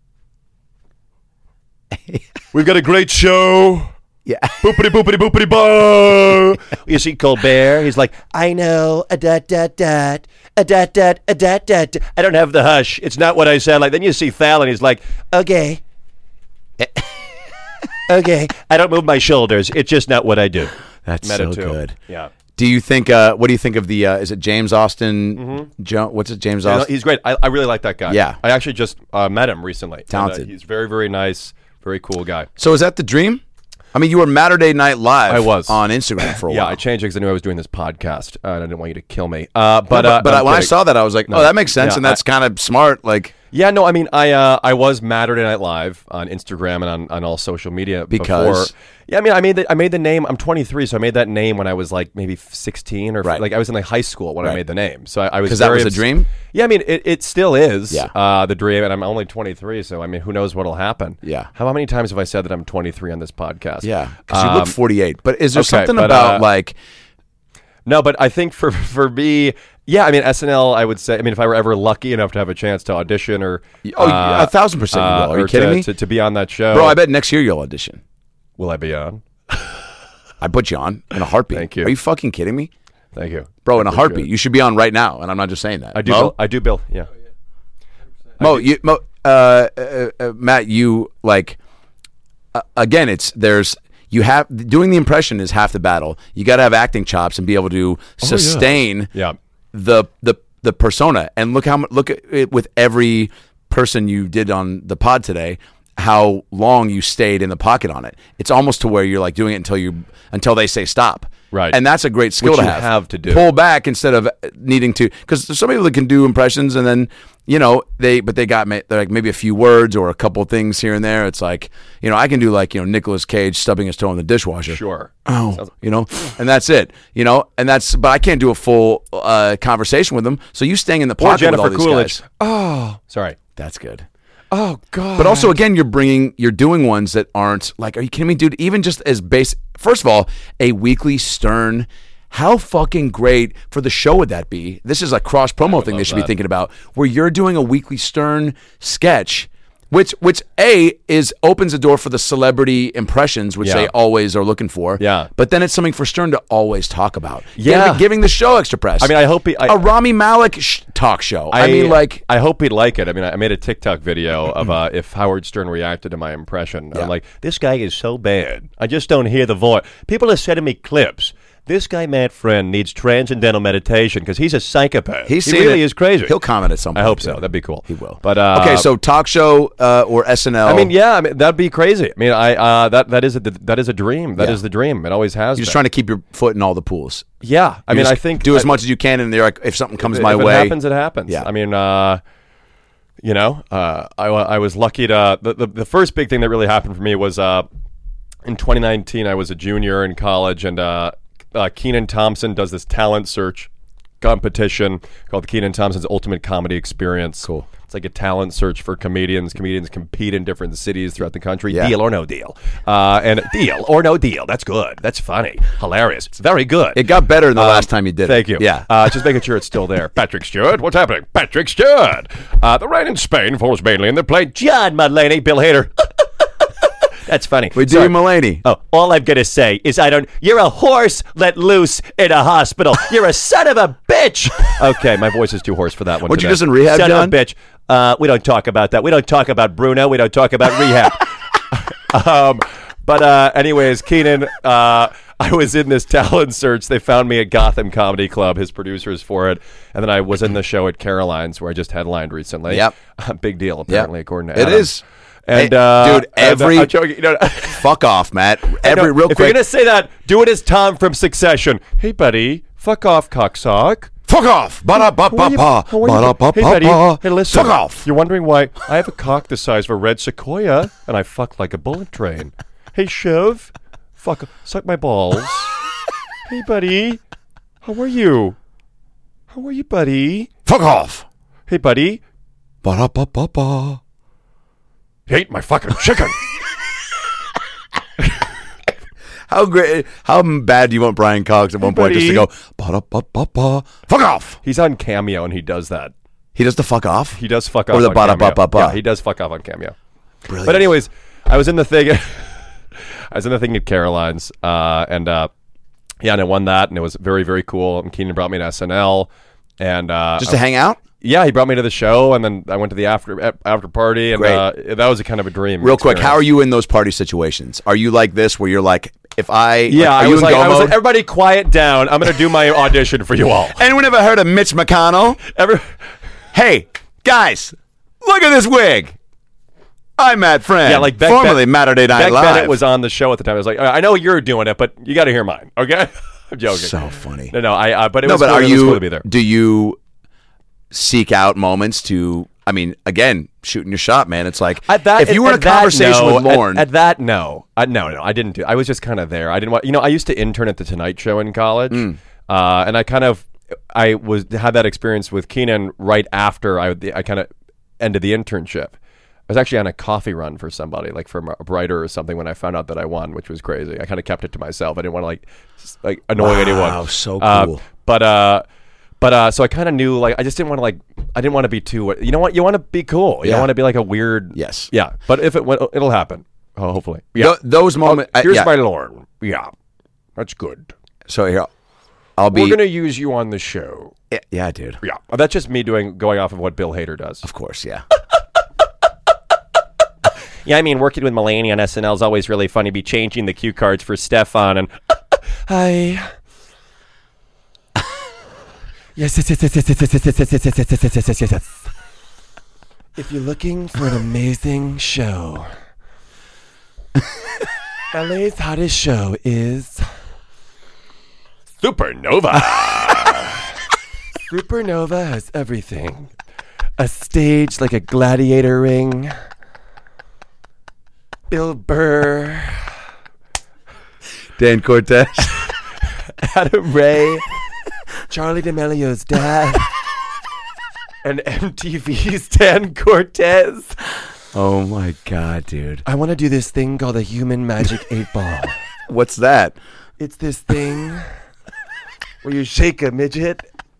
We've got a great show. Yeah. Boopity boopity boopity boo. You see Colbert, he's like, I know, a dat dat dat, a dat dat, a dat dat. I don't have the hush. It's not what I sound like. Then you see Fallon, he's like, okay. Okay. I don't move my shoulders. It's just not what I do. That's Meta so too. good. Yeah. Do you think? Uh, what do you think of the? Uh, is it James Austin? Mm-hmm. Jo- what's it? James Yeah, no, Austin. he's great. I, I really like that guy. Yeah. I actually just uh, met him recently. And, uh, Talented. he's very, very nice. Very cool guy. So is that the dream? I mean, you were Matterday Night Live. I was. on Instagram for a Yeah, while. I changed it because I knew I was doing this podcast, uh, and I didn't want you to kill me. Uh, but No, uh, but no, I- I'm when I kidding. saw that, I was like, No. oh, that makes sense, Yeah, and that's kind of smart. Like, Yeah, no, I mean, I uh, I was Matterday Night Live on Instagram and on, on all social media Because? before. Yeah, I mean, I made the I made the name. I'm twenty-three, so I made that name when I was like maybe sixteen or Right. like I was in like high school when I Right. made the name. So I, I was because that very was a obs- dream. Yeah, I mean, it, it still is. Yeah. uh, the dream, and I'm only twenty-three, so I mean, who knows what'll happen? Yeah. How many times have I said that I'm twenty-three on this podcast? Yeah, because you look Um, forty-eight. But is there okay, something but, about uh, like? No, but I think for for me, yeah, I mean S N L. I would say, I mean, if I were ever lucky enough to have a chance to audition or Oh, uh, a thousand percent you will. Are you or kidding to, me? To, to be on that show, Bro, I bet next year you'll audition. will I be on? I put you on in a heartbeat. Thank you. Are you fucking kidding me? Thank you, Bro, I in a appreciate heartbeat. it. You should be on right now, and I'm not just saying that. I do. Mo? Bill, I do, Bill. Yeah. Mo, you, Mo uh, uh, uh, Matt, you like uh, again. It's there's you have doing the impression is half the battle. You got to have acting chops and be able to sustain Yeah. the the the persona. And look how mu- look at it with every person you did on the pod today. How long you stayed in the pocket on it? It's almost to where you're like doing it until you until they say stop. Right. And that's a great skill Which to you have. have to do. Pull back instead of needing to, because there's some people that can do impressions and then you know they but they got ma- they're like maybe a few words or a couple things here and there. It's like you know I can do like you know Nicolas Cage stubbing his toe in the dishwasher. Sure. Oh, you know, and that's it. You know, and that's but I can't do a full uh, conversation with them. So you staying in the Or pocket with all Jennifer these Coolidge. guys. Oh, sorry. That's good. Oh God. But also, again, you're bringing, you're doing ones that aren't like, are you kidding me, dude? Even just as base, first of all, a weekly Stern. How fucking great for the show would that be? This is a cross promo thing they should be thinking about, where you're doing a weekly Stern sketch, which which a is opens the door for the celebrity impressions, which Yeah. they always are looking for. Yeah. But then it's something for Stern to always talk about. Yeah. Giving, giving the show extra press. I mean, I hope he. I, a Rami Malek sh- talk show. I, mean, like. I hope he'd like it. I mean, I I made a TikTok video of uh, if Howard Stern reacted to my impression. Yeah. I'm like, this guy is so bad. I just don't hear the voice. People are sending me clips. This guy, Matt Friend, needs transcendental meditation because he's a psychopath. He's he seen really it. is crazy. He'll comment at some I point. hope so. too. That'd be cool. He will. But uh, okay, so talk show uh, or S N L. I mean, yeah, I mean that'd be crazy. I mean, I uh, that that is a that is a dream. That Yeah. is the dream. It always has. You're just been. trying to keep your foot in all the pools. Yeah, I You mean, just I think do as I- much as you can, and they're like, if something comes if, my if way, it happens, it happens. Yeah. I mean, uh, you know, uh, I, wa- I was lucky to the, the the first big thing that really happened for me was uh, in twenty nineteen, I was a junior in college, and uh, uh, Kenan Thompson does this talent search competition called the Kenan Thompson's Ultimate Comedy Experience. Cool. It's like a talent search for comedians. Comedians compete in different cities throughout the country. Yeah. Deal or no deal. Uh, and deal or no deal. That's good. That's funny. Hilarious. It's very good. It got better than the Um, last time you did Thank it. you. Yeah. Uh, just making sure it's still there. Patrick Stewart, what's happening? Patrick Stewart. Uh, the rain in Spain falls mainly in the plane. John Mulaney, Bill Hader. That's funny. We do Sorry. Mulaney. Oh, all I'm gonna say is I don't. You're a horse let loose in a hospital. You're a son of a bitch. Okay, my voice is too hoarse for that one. Weren't you today. just in rehab, son John? of a bitch. Uh, we don't talk about that. We don't talk about Bruno. We don't talk about rehab. um, but uh, anyways, Kenan, uh, I was in this talent search. They found me at Gotham Comedy Club, his producers for it, and then I was in the show at Caroline's where I just headlined recently. Yep. Big deal, apparently, Yep. according to It Adam. is. And Hey, uh, dude, every- and, uh, I'm joking, you know, Fuck off, Matt. Every no, real if quick. you're gonna say that, do it as Tom from Succession. Hey, buddy, fuck off, cocksock. Fuck off. Ba-da-ba-ba-ba. How are you? Hey, buddy. Ba-da-ba-ba-ba. Hey, listen. Fuck off. You're wondering why I have a cock the size of a red sequoia and I fuck like a bullet train. Hey, Shiv, fuck, suck my balls. Hey, buddy, how are you? How are you, buddy? Fuck off. Hey, buddy, Ba-da-ba-ba-ba. you ate my fucking chicken. How great? How bad do you want Brian Cox at one point just to go ba-da-ba-ba-ba? Fuck off. He's on Cameo and he does that. He does the fuck off. He does fuck Or off the on ba-da-ba-ba-ba. Cameo. Yeah, he does fuck off on Cameo. Brilliant. But anyways, I was in the thing. I was in the thing at Caroline's, uh, and uh, yeah, and I won that, and it was very, very cool. And Kenan brought me to S N L, and uh, just to hang out. yeah, he brought me to the show, and then I went to the after after party, and Great. uh, that was a kind of a dream. Real quick, how are experience. you in those party situations? Are you like this where you're like, if I Yeah, like, are I you was in like, go I was mode? like, everybody, quiet down. I'm gonna do my audition for you all. Anyone ever heard of Mitch McConnell? Every, Hey, guys, look at this wig. I'm Matt Friend. yeah, like Beck formerly Ben- Saturday Night Beck Live. Bennett was on the show at the time. I was like, I know you're doing it, but you got to hear mine. Okay, I'm joking. so funny. No, no, I. Uh, but it No, was but cool, are it was cool you? to be there. Do you seek out moments to? I mean, again, shooting your shot, man. It's like At that, if you were in a at that, conversation no. with Lorne. At, at that, no, I, no, no, I didn't do. I was just kind of there. I didn't want. You know, I used to intern at the Tonight Show in college, Mm. uh, and I kind of, I was had that experience with Kenan right after I, I kind of ended the internship. I was actually on a coffee run for somebody, like for a writer or something, when I found out that I won, which was crazy. I kind of kept it to myself. I didn't want to like, s- like annoy Wow, anyone. so Uh, cool. but uh, but uh, so I kind of knew, like, I just didn't want to like, I didn't want to be too. You know what? You want to be cool. You Yeah. don't want to be like a weird. Yes. Yeah. But if it went, it'll happen. Oh, hopefully. Yeah. Th- those moments. Oh, here's yeah. my Lorne. Yeah. That's good. So here, I'll be. We're gonna use you on the show. yeah, yeah, dude. Yeah. Oh, that's just me doing going off of what Bill Hader does. Of course, yeah. Yeah, I mean, working with Mulaney on S N L is always really funny. Be changing the cue cards for Stefan and hi. Yes, yes, yes, yes, yes, yes, yes, yes, yes, yes, yes, yes, yes, yes, yes, yes. If you're looking for an amazing show, L A's hottest show is Supernova. Supernova has everything. A stage like a gladiator ring. Bill Burr. Dan Cortez. Adam Ray. Charlie D'Amelio's dad. And M T V's Dan Cortez. Oh my god, dude. I want to do this thing called a human magic eight ball. What's that? It's this thing where you shake a midget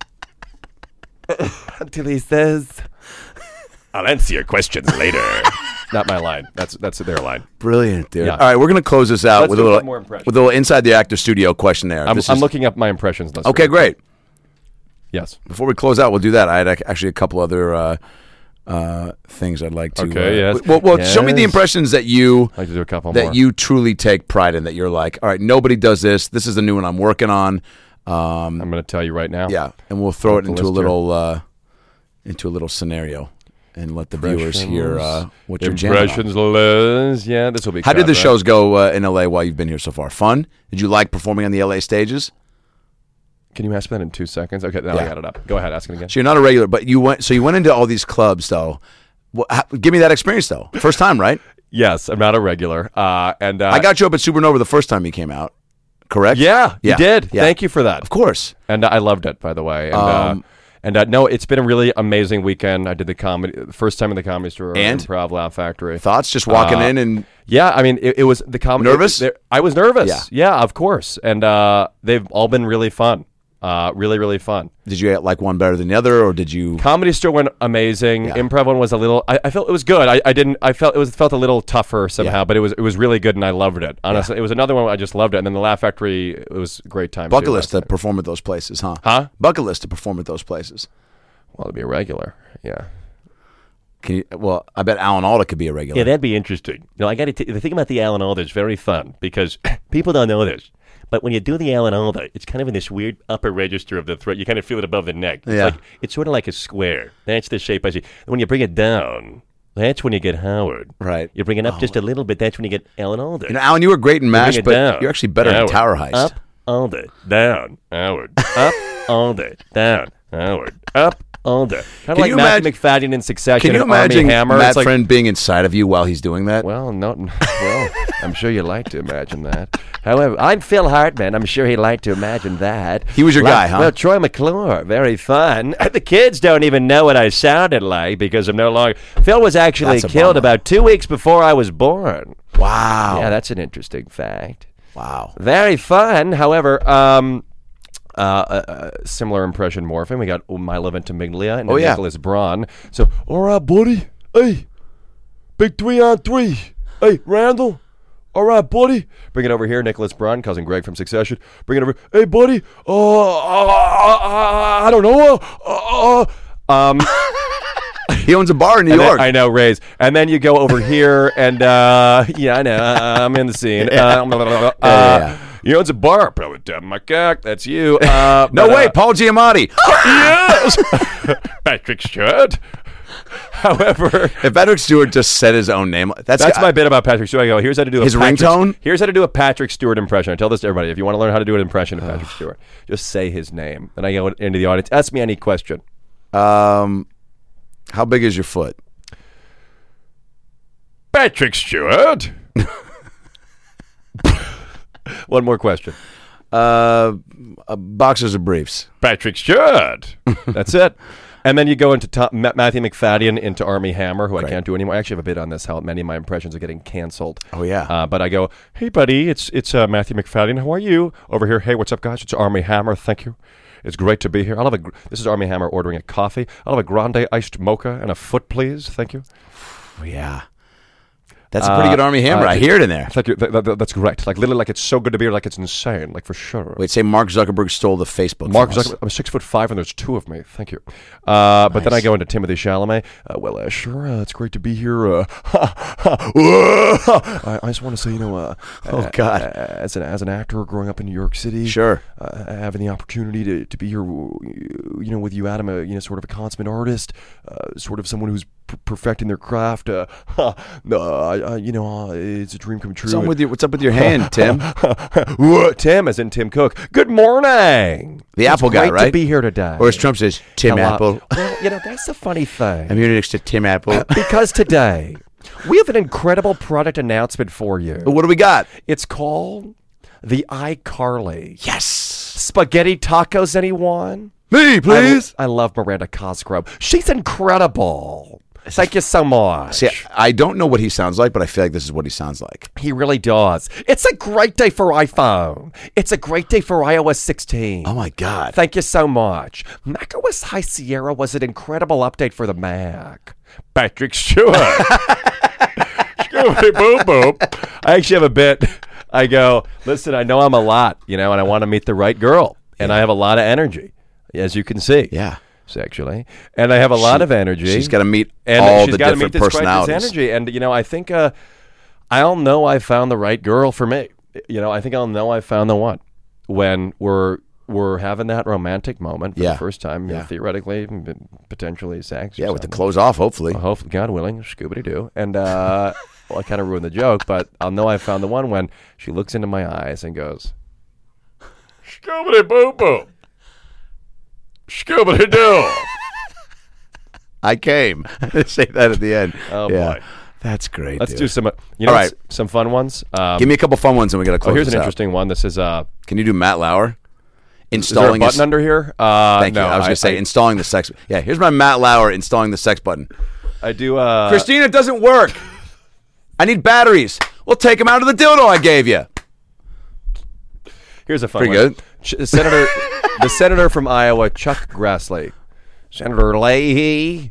until he says, I'll answer your questions later. Not my line. That's that's their line. Brilliant, dude. Yeah. All right, we're gonna close this out Let's with do a one little more impression. with a little inside the actor studio questionnaire. I'm, This I'm is- looking up my impressions list. Okay, great. Yes. Before we close out, we'll do that. I had ac- actually a couple other uh, uh, things I'd like to. Okay, uh, yes. Well, well show me the Yes. impressions that you I'd like to do a couple that more. you truly take pride in. That you're like, all right, nobody does this. This is the new one I'm working on. Um, I'm going to tell you right now. yeah, and we'll throw it the into a list here. little uh, into a little scenario and let the viewers hear uh, what you're jamming on. Impressions list. Yeah, this will be How did cut, the right? shows go uh, in L A while you've been here so far? Fun? Did you like performing on the L A stages? Can you ask that in two seconds? Okay, now I Yeah. got it up. Go ahead, ask it again. So you're not a regular, but you went. So you went into all these clubs, though. Well, how, give me that experience, though. First time, right? Yes, I'm not a regular. Uh, and uh, I got you up at Supernova the first time you came out. Correct? Yeah, you Yeah, did. yeah. Thank you for that. Of course. And uh, I loved it, by the way. And, Um, uh, and uh, no, it's been a really amazing weekend. I did the comedy, the first time in the Comedy Store, And? Improv Laugh Factory. Thoughts? Just walking Uh, in and Yeah, I mean, it, it was the comedy. Nervous? it- I was nervous. Yeah. Yeah, of course. And uh, they've all been really fun. Uh, really, really fun. did you like one better than the other, or did you? Comedy Store went amazing. Yeah. Improv one was a little. I, I felt it was good. I, I didn't. I felt it was felt a little tougher somehow, Yeah. but it was it was really good, and I loved it. Honestly, it was another one I just loved it. And then the Laugh Factory, it was a great time. Bucket too list to last night. perform at those places, huh? Huh? Bucket list to perform at those places. Well, to be a regular, yeah. Can you, well, I bet Alan Alda could be a regular. Yeah, that'd be interesting. You know, I got to. The thing about the Alan Alda is very fun because people don't know this, but when you do the Alan Alda, it's kind of in this weird upper register of the throat. You kind of feel it above the neck. It's Yeah. like it's sort of like a square. That's the shape I see. When you bring it down, that's when you get Howard. Right. You bring it up just a little bit. That's when you get Alan Alda. You know, Alan, you were great in You MASH, bring it but down. you're actually better in Howard. Tower Heist. Up, Alda, down, Howard. Up, Alda, down, Howard. Up, Alda. Kind of Can like you Matthew imagine- McFadden in Succession. Can you and Armie imagine Hammer. Matt It's like, Friend being inside of you while he's doing that? Well, no, well, I'm sure you'd like to imagine that. However, I'm Phil Hartman. I'm sure he'd like to imagine that. He was your Like- guy, huh? Well, Troy McClure, very fun. The kids don't even know what I sounded like because I'm no longer. Phil was actually That's a killed bummer. about two weeks before I was born. Wow. Yeah, that's an interesting fact. wow. Very fun. However, um, uh, uh, uh, similar impression morphing. We got Milo Ventimiglia and Oh, yeah. Nicholas Braun. So, all right, buddy. Hey, big three on three. Hey, Randall. All right, buddy. Bring it over here, Nicholas Braun, cousin Greg from Succession. Bring it over. Hey, buddy. Uh, uh, uh, I don't know. Uh, uh, um. He owns a bar in New And then- York. I know, Rays. And then you go over here, and uh, yeah, I know, I'm in the scene. Uh, blah, blah, blah, blah. Yeah, Uh, yeah, yeah. You know, it's a bar. Probably down my cock. That's you. Uh, no but, way, uh, Paul Giamatti. yes, Patrick Stewart. However, If Patrick Stewart just said his own name, that's that's my bit about Patrick Stewart. I go, here's how to do a His Patrick, ringtone? Here's how to do a Patrick Stewart impression. I tell this to everybody. If you want to learn how to do an impression of Patrick Stewart, just say his name. Then I go into the audience. Ask me any question. Um, how big is your foot? Patrick Stewart. One more question. Uh, uh, boxers or briefs? Patrick Stewart. That's it. And then you go into Tom, Ma- Matthew McFadden into Armie Hammer, who I Great. can't do anymore. I actually have a bit on this, how many of my impressions are getting canceled. Oh, yeah. Uh, but I go, hey, buddy, it's it's uh, Matthew McFadden. How are you? Over here, hey, what's up, guys? It's Armie Hammer. Thank you. It's great to be here. I'll have a. Gr- This is Armie Hammer ordering a coffee. I'll have a grande iced mocha and a foot, please. Thank you. Oh, yeah. That's a pretty Uh, good Armie Hammer. uh, I hear it in there. Thank you. Th- th- th- that's great. Like literally, like it's so good to be here. Like it's insane. Like for sure. Wait, say Mark Zuckerberg stole the Facebook. Mark from us. Zuckerberg, I'm six foot five, and there's two of me. Thank you. Uh, But then I Nice. go into Timothy Chalamet. Uh, well, uh, sure, uh, it's great to be here. Uh, I, I just want to say, you know, uh, Oh, uh, God. uh, as an as an actor growing up in New York City, Sure. uh, having the opportunity to, to be here, you know, with you, Adam, uh, you know, sort of a consummate artist, uh, sort of someone who's p- perfecting their craft. Uh, uh, I, I, you know, uh, it's a dream come true. What's up with your, what's up with your hand, Tim? Tim, as in Tim Cook. Good morning. The It's Apple guy, great right? to be here today. Or as Trump says, Tim Hello. Apple. Well, you know, that's the funny thing. I'm here next to Tim Apple. Because today, we have an incredible product announcement for you. What do we got? It's called the iCarly. Yes. Spaghetti tacos, anyone? Me, please. I, I love Miranda Cosgrove. She's incredible. Thank you so much. See, I don't know what he sounds like, but I feel like this is what he sounds like. He really does. It's a great day for iPhone. It's a great day for i O S sixteen. Oh, my God. Thank you so much. macOS High Sierra was an incredible update for the Mac. Patrick Stewart. Scooby boop boop. I actually have a bit. I go, listen, I know I'm a lot, you know, and I want to meet the right girl. And I have a lot of energy, as you can see. Yeah. Sexually. And I have a lot She- of energy. she's gotta meet and all she's the gotta different meet this, this personalities. energy. And, you know, I think uh, I'll know I found the right girl for me. You know, I think I'll know I found the one when we're we're having that romantic moment for Yeah. the first time, you know, Yeah. theoretically, m- potentially sex. or Yeah, with the something. clothes off, hopefully. Well, hopefully, God willing, Scooby-Doo. And, uh, well, I kind of ruined the joke, but I'll know I found the one when she looks into my eyes and goes, Scooby-Doo. Scooby-Doo. I came. Say that at the end. Oh, yeah. boy. That's great. Let's dude. do some. Uh, you know, All right. s- some fun ones. Um, Give me a couple fun ones, and we got to close. oh, here's this an out. interesting one. This is. Uh, Can you do Matt Lauer? is there a Installing button his- under here? Uh, Thank no, you. I was I, going to say I, installing the sex. Yeah, here's my Matt Lauer installing the sex button. I do. Uh, Christina, it doesn't work. I need batteries. Well, take them out of the dildo I gave you. Here's a fun Pretty one. good. Ch- Senator, the senator from Iowa, Chuck Grassley. Senator Leahy.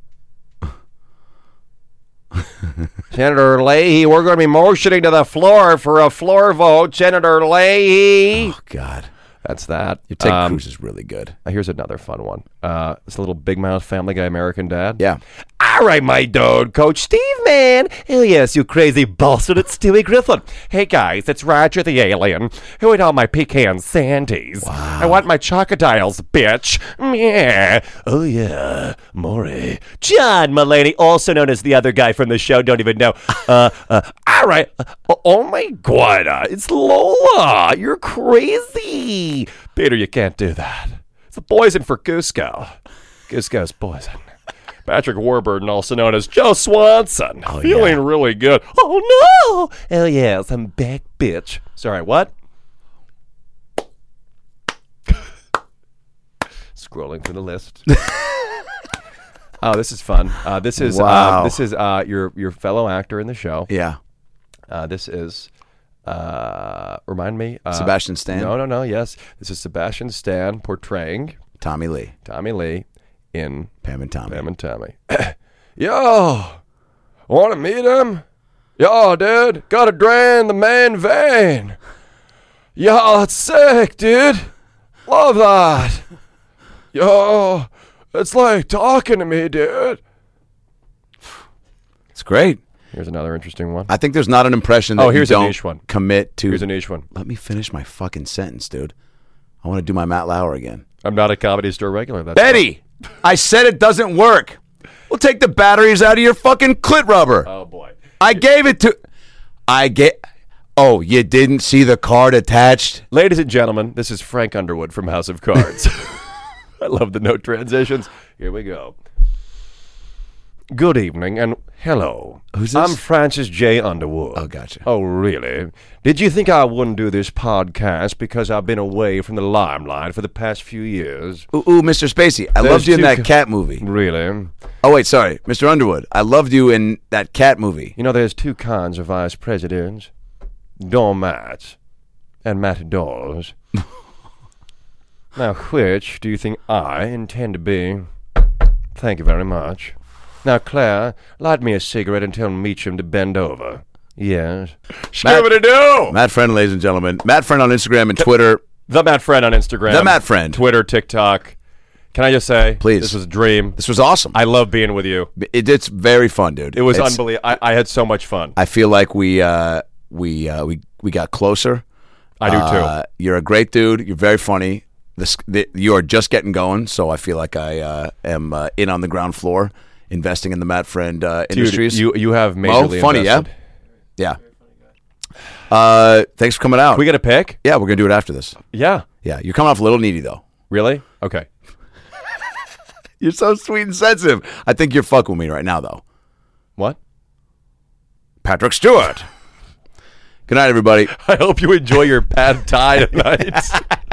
Senator Leahy, we're going to be motioning to the floor for a floor vote. Senator Leahy. Oh God, That's that. your Ted Um, Cruz is really good. Here's another fun one. Uh, it's a little Big Mouth Family Guy American Dad. Yeah. All right, my dude, Coach Steve, man. Oh, yes, you crazy bastard. It's Stewie Griffin. Hey, guys, it's Roger the Alien. Who ate all my pecan sandies? Wow. I want my chocodiles, bitch. Yeah. Oh, yeah. Maury. John Mulaney, also known as the other guy from the show. Don't even know. Uh, uh, all right. Uh, oh, my God. Uh, it's Lola. You're crazy. Peter, you can't do that. It's a poison for Cusco. Cusco's poison. Patrick Warburton, also known as Joe Swanson. Oh, Feeling yeah. really good. Oh, no. Hell yes, I'm back, bitch. Sorry, what? Scrolling through the list. Oh, this is fun. Uh, this is Wow. uh, this is uh, your your fellow actor in the show. Yeah. Uh, this is uh, remind me uh, Sebastian Stan? No, no, no. Yes, this is Sebastian Stan portraying Tommy Lee. Tommy Lee in Pam and Tommy. Pam and Tommy. Yo, want to meet him? Yo, dude, got to drain the main vein. Yo, that's sick, dude. Love that. Yo, it's like talking to me, dude. It's great. Here's another interesting one. I think there's not an impression that Oh, here's a you don't niche one. commit to. Here's a niche one. Let me finish my fucking sentence, dude. I want to do my Matt Lauer again. I'm not a Comedy Store regular. That's Betty, I said it doesn't work. We'll take the batteries out of your fucking clit rubber. Oh, boy. I gave it to. I get. Oh, you didn't see the card attached? Ladies and gentlemen, this is Frank Underwood from House of Cards. I love the note transitions. Here we go. Good evening and hello. Who's this? I'm Francis J. Underwood. Oh, gotcha. Oh, really? Did you think I wouldn't do this podcast because I've been away from the limelight for the past few years? Ooh, ooh, Mister Spacey, I There's loved you in two that ca- cat movie. Really? Oh, wait, sorry. Mister Underwood, I loved you in that cat movie. You know, there's two kinds of vice presidents. Doormats and matadors. Now, which do you think I intend to be? Thank you very much. Now, Claire, light me a cigarette and tell Meacham to bend over. Yes. Scooby-Doo! Matt Friend, ladies and gentlemen. Matt Friend on Instagram and Twitter. The Matt Friend on Instagram. The Matt Friend. Twitter, TikTok. Can I just say, Please. this was a dream. This was awesome. I love being with you. It, it's very fun, dude. It was It's- unbelievable. I, I had so much fun. I feel like we uh, we uh, we we got closer. I do too. Uh, you're a great dude. You're very funny. This the, you are just getting going, so I feel like I uh, am uh, in on the ground floor, investing in the Matt Friend uh, Dude, Industries. you you have Mo, majorly funny, invested. yeah, yeah. Uh, thanks for coming out. Can we get a pick? yeah, we're gonna do it after this. Yeah. Yeah, you're coming off a little needy though. Really? Okay. You're so sweet and sensitive. I think you're fucking with me right now, though. What? Patrick Stewart. Good night, everybody. I hope you enjoy your pad thai tonight.